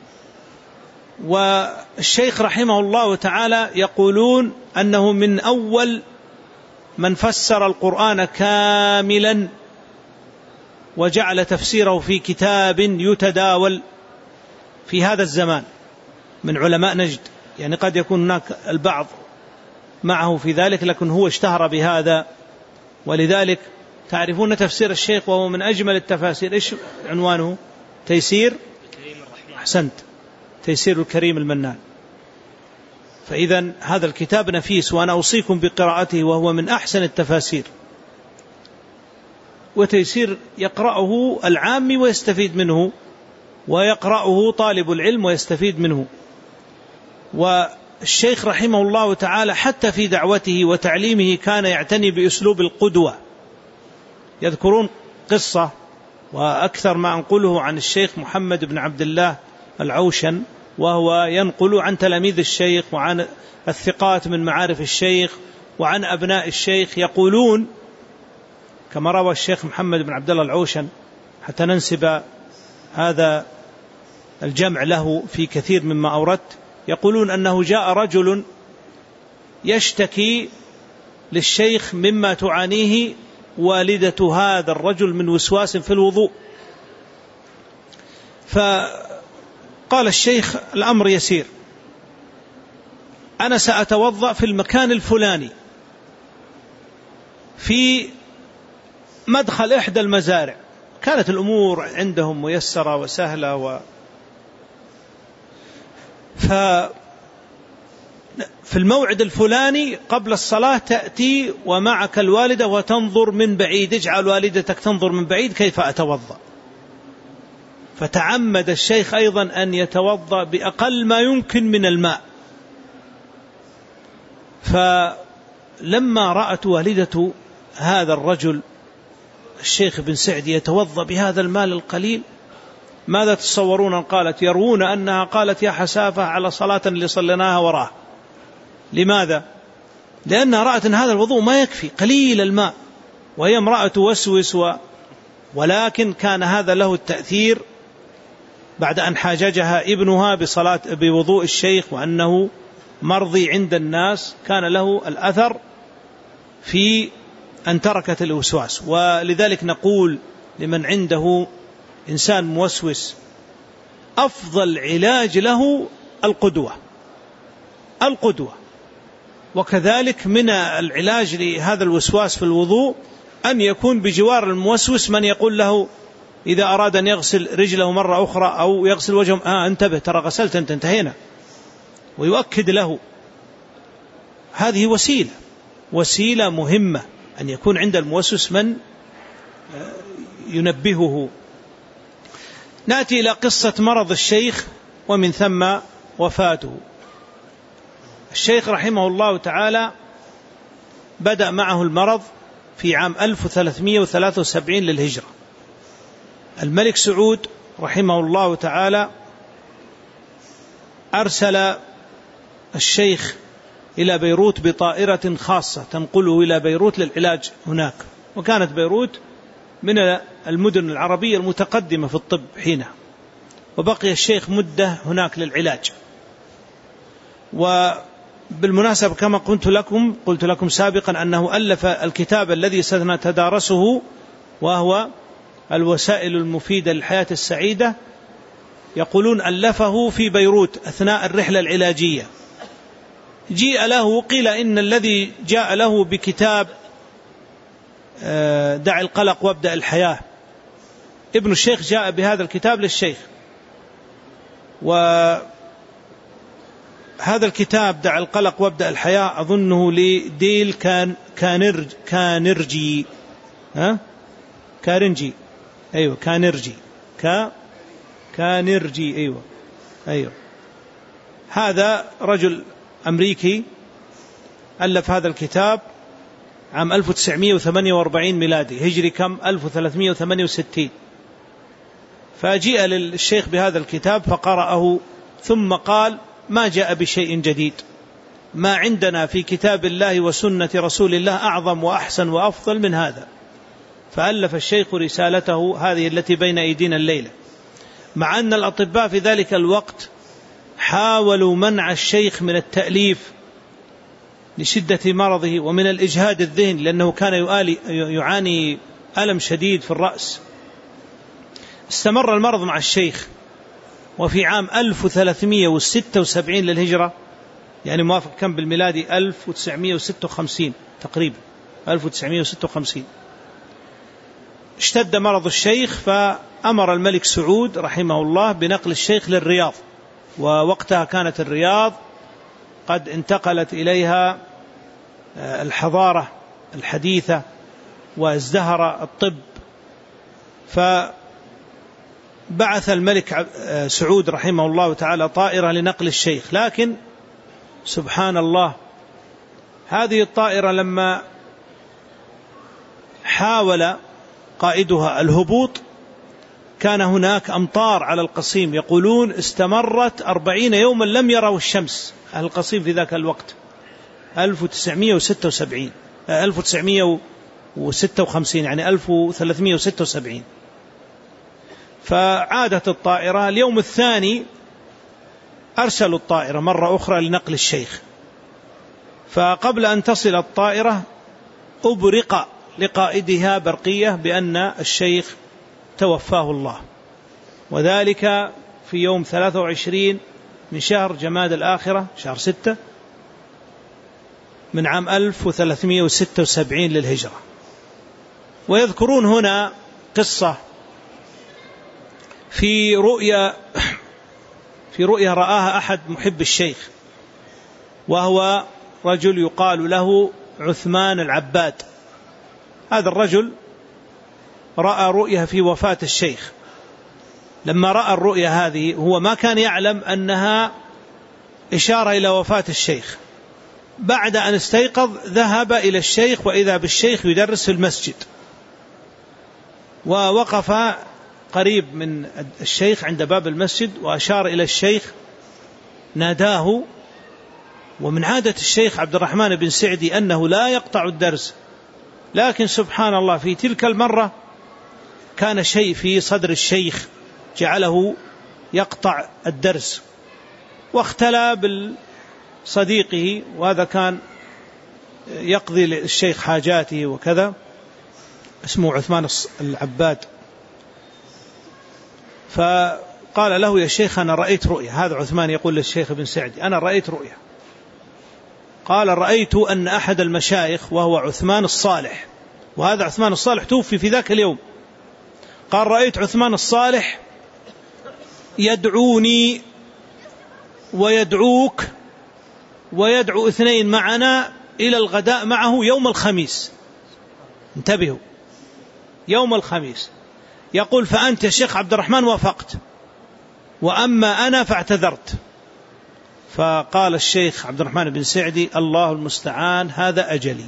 والشيخ رحمه الله تعالى يقولون أنه من أول من فسر القرآن كاملا وجعل تفسيره في كتاب يتداول في هذا الزمان من علماء نجد. يعني قد يكون هناك البعض معه في ذلك، لكن هو اشتهر بهذا. ولذلك تعرفون تفسير الشيخ وهو من أجمل التفاسير، إيش عنوانه؟ تيسير أحسنت، تيسير الكريم المنان. فإذا هذا الكتاب نفيس، وأنا أوصيكم بقراءته، وهو من أحسن التفاسير. وتيسير يقرأه العامي ويستفيد منه، ويقرأه طالب العلم ويستفيد منه. والشيخ رحمه الله تعالى حتى في دعوته وتعليمه كان يعتني بأسلوب القدوة. يذكرون قصة، وأكثر ما أنقله عن الشيخ محمد بن عبد الله العوشن، وهو ينقل عن تلاميذ الشيخ وعن الثقات من معارف الشيخ وعن أبناء الشيخ، يقولون كما روى الشيخ محمد بن عبد الله العوشن، حتى ننسب هذا الجمع له في كثير مما أوردت، يقولون أنه جاء رجل يشتكي للشيخ مما تعانيه والدة هذا الرجل من وسواس في الوضوء. فقال الشيخ: الأمر يسير، أنا سأتوضأ في المكان الفلاني في مدخل إحدى المزارع. كانت الأمور عندهم ميسرة وسهلة. ففي الموعد الفلاني قبل الصلاة تأتي ومعك الوالدة وتنظر من بعيد، اجعل والدتك تنظر من بعيد كيف أتوضأ. فتعمد الشيخ أيضا أن يتوضأ بأقل ما يمكن من الماء. فلما رأت والدة هذا الرجل الشيخ بن سعدي يتوضأ بهذا المال القليل، ماذا تتصورون؟ قالت: يروون أنها قالت: يا حسافة على صلاة اللي صليناها وراه. لماذا؟ لأنها رأت أن هذا الوضوء ما يكفي، قليل الماء، وهي امرأة توسوس ولكن كان هذا له التأثير بعد أن حاججها ابنها بوضوء الشيخ وأنه مرضي عند الناس، كان له الأثر في أن تركت الوسواس. ولذلك نقول لمن عنده إنسان موسوس أفضل علاج له القدوة. وكذلك من العلاج لهذا الوسواس في الوضوء أن يكون بجوار الموسوس من يقول له إذا أراد أن يغسل رجله مرة أخرى أو يغسل وجهه: انتبه، ترى غسلت أنت، انتهينا. ويؤكد له. هذه وسيلة مهمة أن يكون عند الموسوس من ينبهه. نأتي إلى قصة مرض الشيخ ومن ثم وفاته. الشيخ رحمه الله تعالى بدأ معه المرض في عام 1373 للهجرة. الملك سعود رحمه الله تعالى أرسل الشيخ إلى بيروت بطائرة خاصة تنقله إلى بيروت للعلاج هناك، وكانت بيروت من المدن العربية المتقدمة في الطب حينها، وبقي الشيخ مدة هناك للعلاج. وبالمناسبة كما قلت لكم سابقا أنه ألف الكتاب الذي سنتدارسه وهو الوسائل المفيدة للحياة السعيدة، يقولون ألفه في بيروت أثناء الرحلة العلاجية. جيء له قيل إن الذي جاء له بكتاب دع القلق وابدأ الحياة، ابن الشيخ جاء بهذا الكتاب للشيخ، وهذا الكتاب دع القلق وابدأ الحياة أظنه لديل كارنجي أيوة كارنجي أيوة هذا رجل أمريكي ألف هذا الكتاب عام 1948 ميلادي، هجري كم 1368. فجيء للشيخ بهذا الكتاب فقرأه ثم قال: ما جاء بشيء جديد، ما عندنا في كتاب الله وسنة رسول الله أعظم وأحسن وأفضل من هذا. فألف الشيخ رسالته هذه التي بين أيدينا الليلة، مع أن الأطباء في ذلك الوقت حاولوا منع الشيخ من التأليف لشدة مرضه ومن الإجهاد الذهني، لأنه كان يعاني ألم شديد في الرأس. استمر المرض مع الشيخ، وفي عام 1376 للهجرة، يعني موافق كم بالميلادي 1956 تقريبا 1956، اشتد مرض الشيخ، فأمر الملك سعود رحمه الله بنقل الشيخ للرياض. ووقتها كانت الرياض قد انتقلت إليها الحضارة الحديثة وازدهر الطب. فبعث الملك سعود رحمه الله تعالى طائرة لنقل الشيخ، لكن سبحان الله هذه الطائرة لما حاول قائدها الهبوط كان هناك أمطار على القصيم، يقولون استمرت 40 يوما لم يروا الشمس أهل القصيم في ذاك الوقت 1956 يعني 1376. فعادت الطائرة اليوم الثاني، أرسلوا الطائرة مرة أخرى لنقل الشيخ، فقبل أن تصل الطائرة أبرق لقائدها برقية بأن الشيخ توفاه الله، وذلك في يوم 23 من شهر جماد الآخرة شهر 6 من عام 1376 للهجرة. ويذكرون هنا قصة في رؤيا رآها أحد محب الشيخ، وهو رجل يقال له عثمان العباد. هذا الرجل رأى رؤيا في وفاة الشيخ. لما رأى الرؤيا هذه هو ما كان يعلم أنها إشارة إلى وفاة الشيخ. بعد أن استيقظ ذهب إلى الشيخ، وإذا بالشيخ يدرس في المسجد، ووقف قريب من الشيخ عند باب المسجد وأشار إلى الشيخ ناداه. ومن عادة الشيخ عبد الرحمن بن سعدي أنه لا يقطع الدرس، لكن سبحان الله في تلك المرة كان شيء في صدر الشيخ جعله يقطع الدرس، واختلى بصديقه، وهذا كان يقضي للشيخ حاجاته وكذا، اسمه عثمان العباد. فقال له: يا شيخ أنا رأيت رؤيا. هذا عثمان يقول للشيخ بن سعدي: أنا رأيت رؤيا. قال: رأيت أن أحد المشايخ وهو عثمان الصالح، وهذا عثمان الصالح توفي في ذاك اليوم، قال: رأيت عثمان الصالح يدعوني ويدعوك ويدعو 2 معنا إلى الغداء معه يوم الخميس. انتبهوا، يوم الخميس. يقول: فأنت يا شيخ عبد الرحمن وافقت، وأما أنا فاعتذرت. فقال الشيخ عبد الرحمن بن سعدي: الله المستعان، هذا أجلي،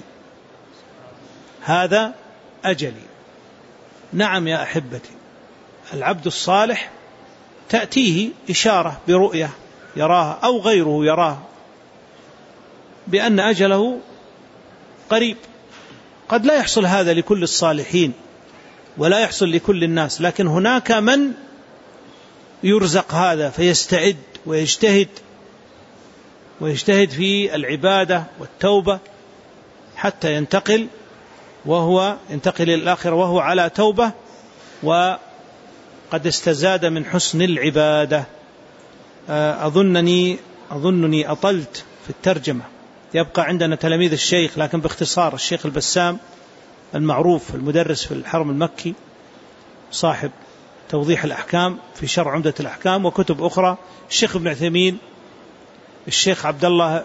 هذا أجلي. نعم يا أحبتي، العبد الصالح تأتيه إشارة برؤية يراها أو غيره يراها بأن أجله قريب. قد لا يحصل هذا لكل الصالحين ولا يحصل لكل الناس، لكن هناك من يرزق هذا فيستعد ويجتهد في العبادة والتوبة حتى ينتقل إلى الآخرة وهو على توبة وقد استزاد من حسن العبادة. أظنني أطلت في الترجمة. يبقى عندنا تلاميذ الشيخ، لكن باختصار: الشيخ البسام المعروف المدرس في الحرم المكي، صاحب توضيح الأحكام في شرع عمدة الأحكام وكتب أخرى، الشيخ ابن عثيمين، الشيخ عبد الله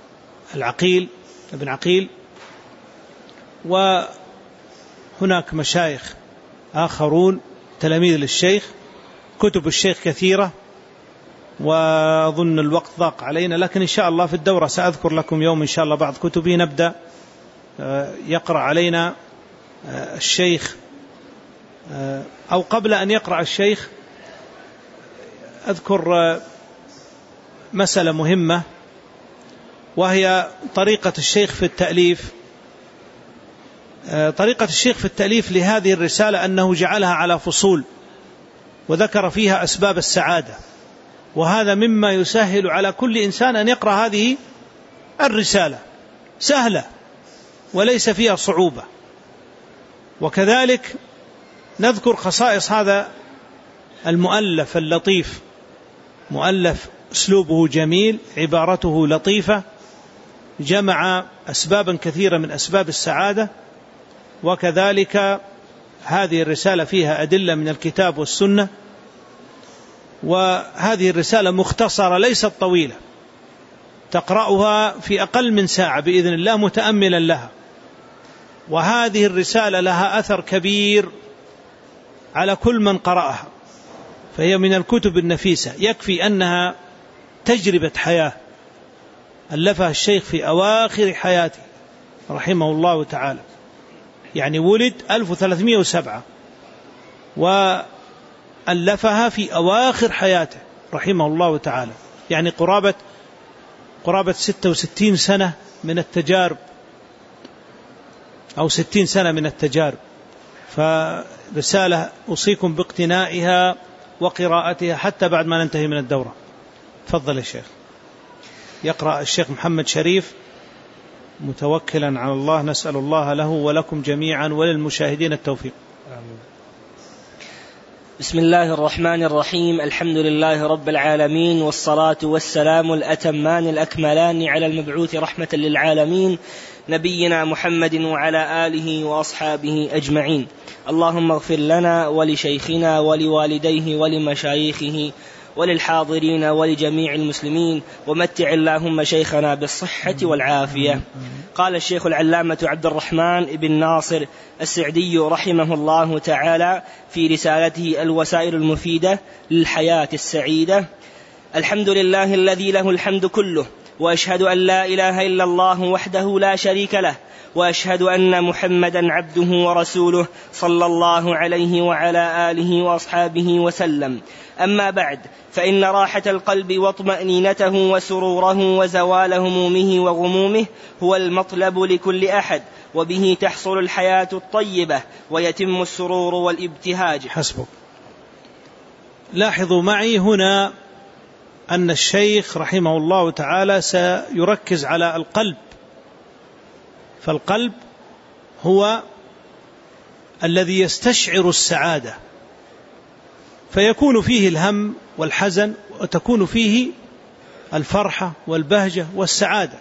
ابن عقيل، وهناك مشايخ آخرون تلاميذ للشيخ. كتب الشيخ كثيرة، وأظن الوقت ضاق علينا، لكن إن شاء الله في الدورة سأذكر لكم يوم إن شاء الله بعض كتبه. نبدأ يقرأ علينا الشيخ، أو قبل أن يقرأ الشيخ أذكر مسألة مهمة، وهي طريقة الشيخ في التأليف. طريقة الشيخ في التأليف لهذه الرسالة أنه جعلها على فصول، وذكر فيها أسباب السعادة، وهذا مما يسهل على كل إنسان أن يقرأ هذه الرسالة، سهلة وليس فيها صعوبة. وكذلك نذكر خصائص هذا المؤلف اللطيف، مؤلف أسلوبه جميل، عبارته لطيفة، جمع أسبابا كثيرة من أسباب السعادة. وكذلك هذه الرسالة فيها أدلة من الكتاب والسنة، وهذه الرسالة مختصرة ليست طويلة، تقرأها في أقل من ساعة بإذن الله متأملا لها. وهذه الرسالة لها أثر كبير على كل من قرأها، فهي من الكتب النفيسة. يكفي أنها تجربة حياة ألفها الشيخ في أواخر حياته رحمه الله تعالى، يعني ولد 1307 وألفها في أواخر حياته رحمه الله تعالى، يعني قرابة 66 سنة من التجارب، أو 60 سنة من التجارب. فرسالة أوصيكم باقتنائها وقراءتها حتى بعد ما ننتهي من الدورة. تفضل يا شيخ. يقرأ الشيخ محمد شريف متوكلا على الله، نسأل الله له ولكم جميعا وللمشاهدين التوفيق. آمين. بسم الله الرحمن الرحيم. الحمد لله رب العالمين، والصلاة والسلام الأتمان الأكملان على المبعوث رحمة للعالمين نبينا محمد وعلى آله وأصحابه أجمعين. اللهم اغفر لنا ولشيخنا ولوالديه ولمشايخه وللحاضرين ولجميع المسلمين، ومتع اللهم شيخنا بالصحة والعافية. قال الشيخ العلامة عبد الرحمن بن ناصر السعدي رحمه الله تعالى في رسالته الوسائل المفيدة للحياة السعيدة: الحمد لله الذي له الحمد كله، وأشهد أن لا إله إلا الله وحده لا شريك له، وأشهد أن محمدا عبده ورسوله صلى الله عليه وعلى آله وأصحابه وسلم. أما بعد، فإن راحة القلب واطمأنينته وسروره وزوال همومه وغمومه هو المطلب لكل أحد، وبه تحصل الحياة الطيبة ويتم السرور والابتهاج. حسبك. لاحظوا معي هنا أن الشيخ رحمه الله تعالى سيركز على القلب، فالقلب هو الذي يستشعر السعادة، فيكون فيه الهم والحزن، وتكون فيه الفرحة والبهجة والسعادة.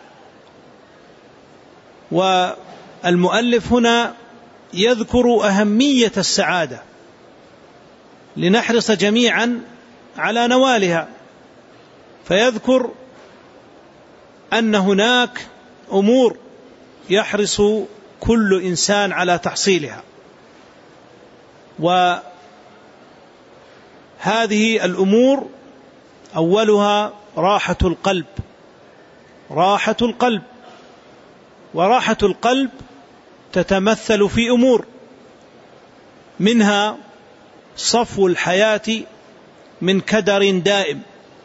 والمؤلف هنا يذكر أهمية السعادة لنحرص جميعا على نوالها، فيذكر أن هناك أمور يحرص كل إنسان على تحصيلها، وهذه الأمور أولها راحة القلب. راحة القلب، وراحة القلب تتمثل في أمور، منها صفو الحياة من كدر دائم.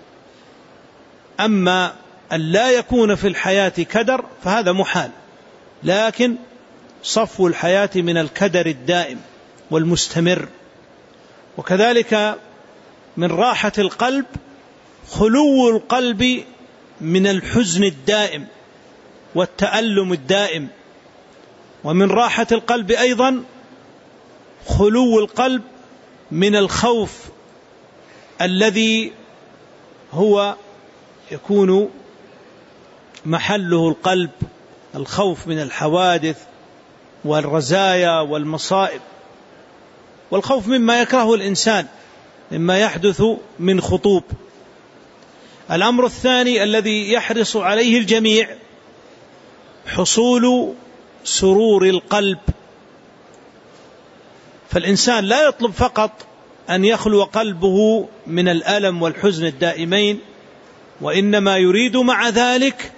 أما أن لا يكون في الحياة كدر فهذا محال، لكن صفو الحياة من الكدر الدائم والمستمر. وكذلك من راحة القلب خلو القلب من الحزن الدائم والتألم الدائم. ومن راحة القلب أيضا خلو القلب من الخوف الذي هو يكون محله القلب، الخوف من الحوادث والرزايا والمصائب، والخوف مما يكرهه الإنسان مما يحدث من خطوب. الأمر الثاني الذي يحرص عليه الجميع حصول سرور القلب. فالإنسان لا يطلب فقط أن يخلو قلبه من الألم والحزن الدائمين، وإنما يريد مع ذلك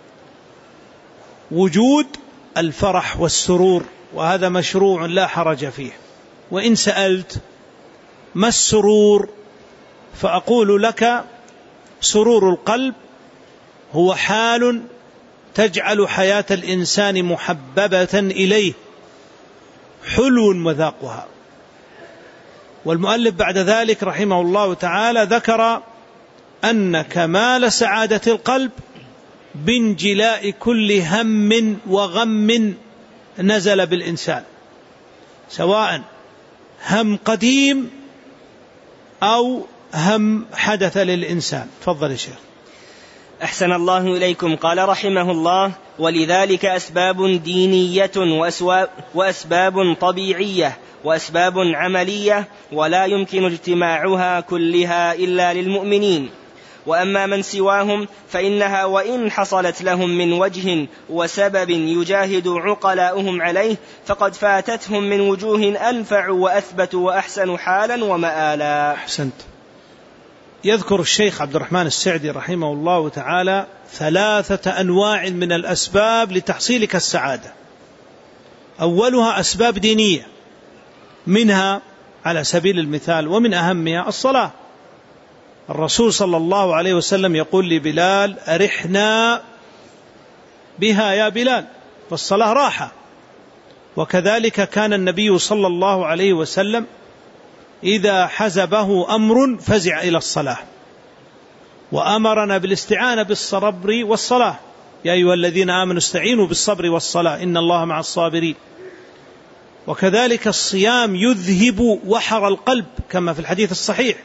وجود الفرح والسرور، وهذا مشروع لا حرج فيه. وإن سألت ما السرور فأقول لك سرور القلب هو حال تجعل حياة الإنسان محببة إليه، حلو مذاقها. والمؤلف بعد ذلك رحمه الله تعالى ذكر أن كمال سعادة القلب بانجلاء كل هم وغم نزل بالإنسان، سواء هم قديم أو هم حدث للإنسان. تفضل يا شيخ. أحسن الله إليكم. قال رحمه الله: ولذلك أسباب دينية وأسباب طبيعية وأسباب عملية، ولا يمكن اجتماعها كلها إلا للمؤمنين. وأما من سواهم فإنها وإن حصلت لهم من وجه وسبب يجاهد عقلاؤهم عليه فقد فاتتهم من وجوه أنفع وأثبت وأحسن حالا ومآلا. أحسنت. يذكر الشيخ عبد الرحمن السعدي رحمه الله تعالى 3 أنواع من الأسباب لتحصيلك السعادة. أولها أسباب دينية، منها على سبيل المثال ومن أهمها الصلاة. الرسول صلى الله عليه وسلم يقول لبلال: أرحنا بها يا بلال، فالصلاة راحة. وكذلك كان النبي صلى الله عليه وسلم إذا حزبه أمر فزع إلى الصلاة، وأمرنا بالاستعانة بالصبر والصلاة: يا أيها الذين آمنوا استعينوا بالصبر والصلاة إن الله مع الصابرين. وكذلك الصيام يذهب وحر القلب كما في الحديث الصحيح.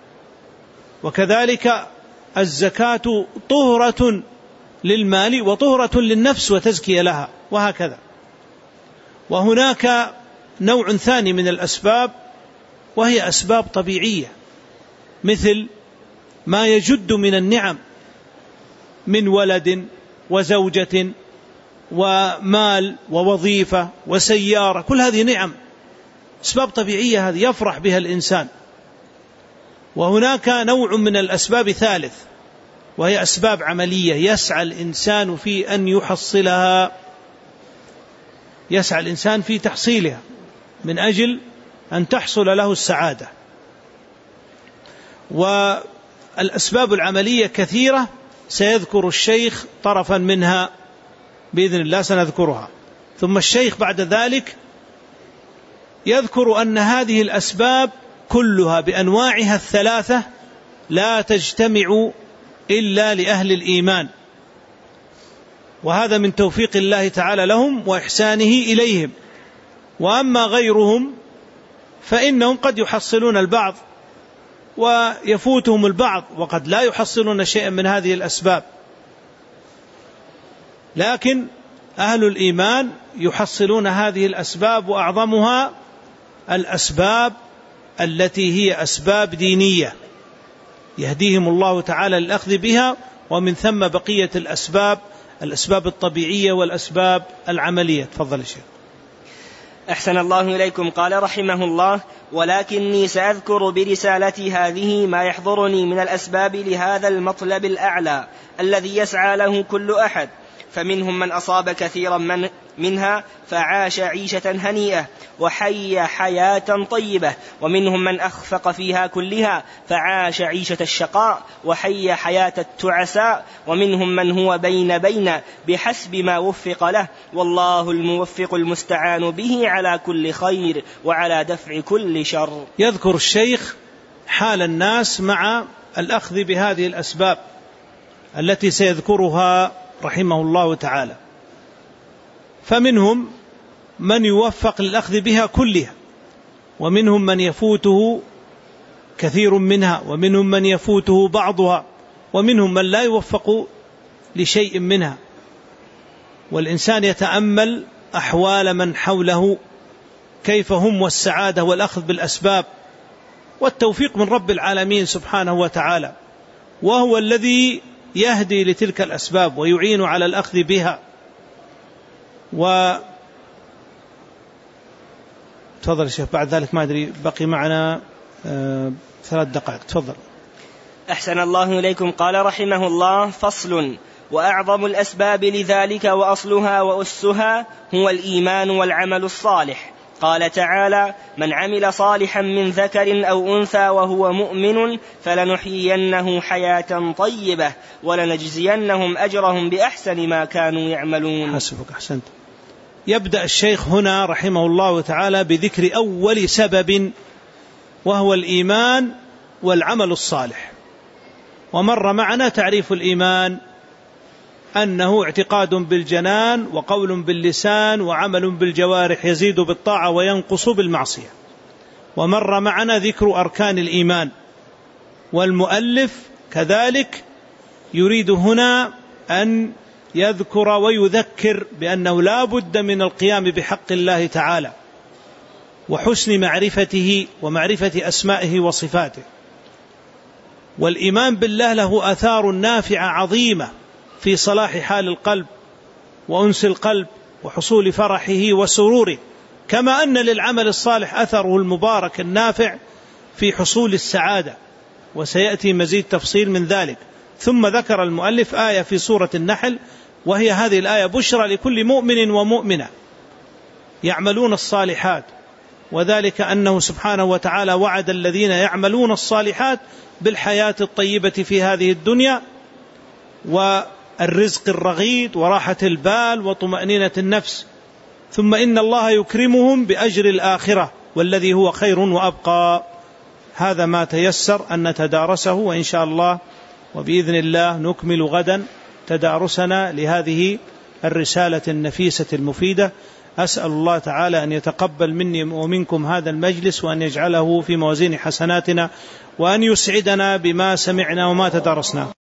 وكذلك الزكاة طهرة للمال وطهرة للنفس وتزكية لها، وهكذا. وهناك نوع ثاني من الأسباب وهي أسباب طبيعية، مثل ما يجد من النعم من ولد وزوجة ومال ووظيفة وسيارة، كل هذه نعم، أسباب طبيعية هذه يفرح بها الإنسان. وهناك نوع من الأسباب ثالث وهي أسباب عملية يسعى الإنسان في أن يحصلها، يسعى الإنسان في تحصيلها من أجل أن تحصل له السعادة. والأسباب العملية كثيرة، سيذكر الشيخ طرفا منها بإذن الله، سنذكرها. ثم الشيخ بعد ذلك يذكر أن هذه الأسباب كلها بأنواعها 3 لا تجتمع إلا لأهل الإيمان، وهذا من توفيق الله تعالى لهم وإحسانه إليهم. وأما غيرهم فإنهم قد يحصلون البعض ويفوتهم البعض، وقد لا يحصلون شيئا من هذه الأسباب. لكن أهل الإيمان يحصلون هذه الأسباب، وأعظمها الأسباب التي هي أسباب دينية يهديهم الله تعالى للأخذ بها، ومن ثم بقية الأسباب الطبيعية والأسباب العملية. تفضل يا شيخ. أحسن الله إليكم. قال رحمه الله: ولكني سأذكر برسالتي هذه ما يحضرني من الأسباب لهذا المطلب الأعلى الذي يسعى له كل أحد، فمنهم من أصاب كثيرا منها فعاش عيشة هنيئة وحي حياة طيبة، ومنهم من أخفق فيها كلها فعاش عيشة الشقاء وحي حياة التعساء، ومنهم من هو بين بحسب ما وفق له، والله الموفق المستعان به على كل خير وعلى دفع كل شر. يذكر الشيخ حال الناس مع الأخذ بهذه الأسباب التي سيذكرها رحمه الله تعالى. فمنهم من يوفق للأخذ بها كلها، ومنهم من يفوته كثير منها، ومنهم من يفوته بعضها، ومنهم من لا يوفق لشيء منها. والإنسان يتأمل أحوال من حوله كيف هم، والسعادة والأخذ بالأسباب، والتوفيق من رب العالمين سبحانه وتعالى، وهو الذي يهدي لتلك الأسباب ويعين على الأخذ بها. تفضل الشيخ. بعد ذلك ما أدري بقي معنا 3 دقائق. تفضل. أحسن الله إليكم. قال رحمه الله: فصل: وأعظم الأسباب لذلك وأصلها وأسها هو الإيمان والعمل الصالح. قال تعالى: من عمل صالحا من ذكر أو أنثى وهو مؤمن فلنحيينه حياة طيبة ولنجزينهم أجرهم بأحسن ما كانوا يعملون. حسبك، أحسنت. يبدأ الشيخ هنا رحمه الله تعالى بذكر أول سبب، وهو الإيمان والعمل الصالح. ومر معنا تعريف الإيمان أنه اعتقاد بالجنان وقول باللسان وعمل بالجوارح يزيد بالطاعة وينقص بالمعصية. ومر معنا ذكر أركان الإيمان. والمؤلف كذلك يريد هنا أن يذكر ويذكر بأنه لا بد من القيام بحق الله تعالى وحسن معرفته ومعرفة أسمائه وصفاته. والإيمان بالله له آثار نافعة عظيمة في صلاح حال القلب وأنس القلب وحصول فرحه وسروره، كما أن للعمل الصالح أثره المبارك النافع في حصول السعادة، وسيأتي مزيد تفصيل من ذلك. ثم ذكر المؤلف آية في سورة النحل، وهي هذه الآية: بشرى لكل مؤمن ومؤمنة يعملون الصالحات، وذلك أنه سبحانه وتعالى وعد الذين يعملون الصالحات بالحياة الطيبة في هذه الدنيا والرزق الرغيد وراحة البال وطمأنينة النفس، ثم إن الله يكرمهم بأجر الآخرة والذي هو خير وأبقى. هذا ما تيسر أن نتدارسه، وإن شاء الله وبإذن الله نكمل غدا تدارسنا لهذه الرسالة النفيسة المفيدة. أسأل الله تعالى أن يتقبل مني ومنكم هذا المجلس، وأن يجعله في موازين حسناتنا، وأن يسعدنا بما سمعنا وما تدارسنا.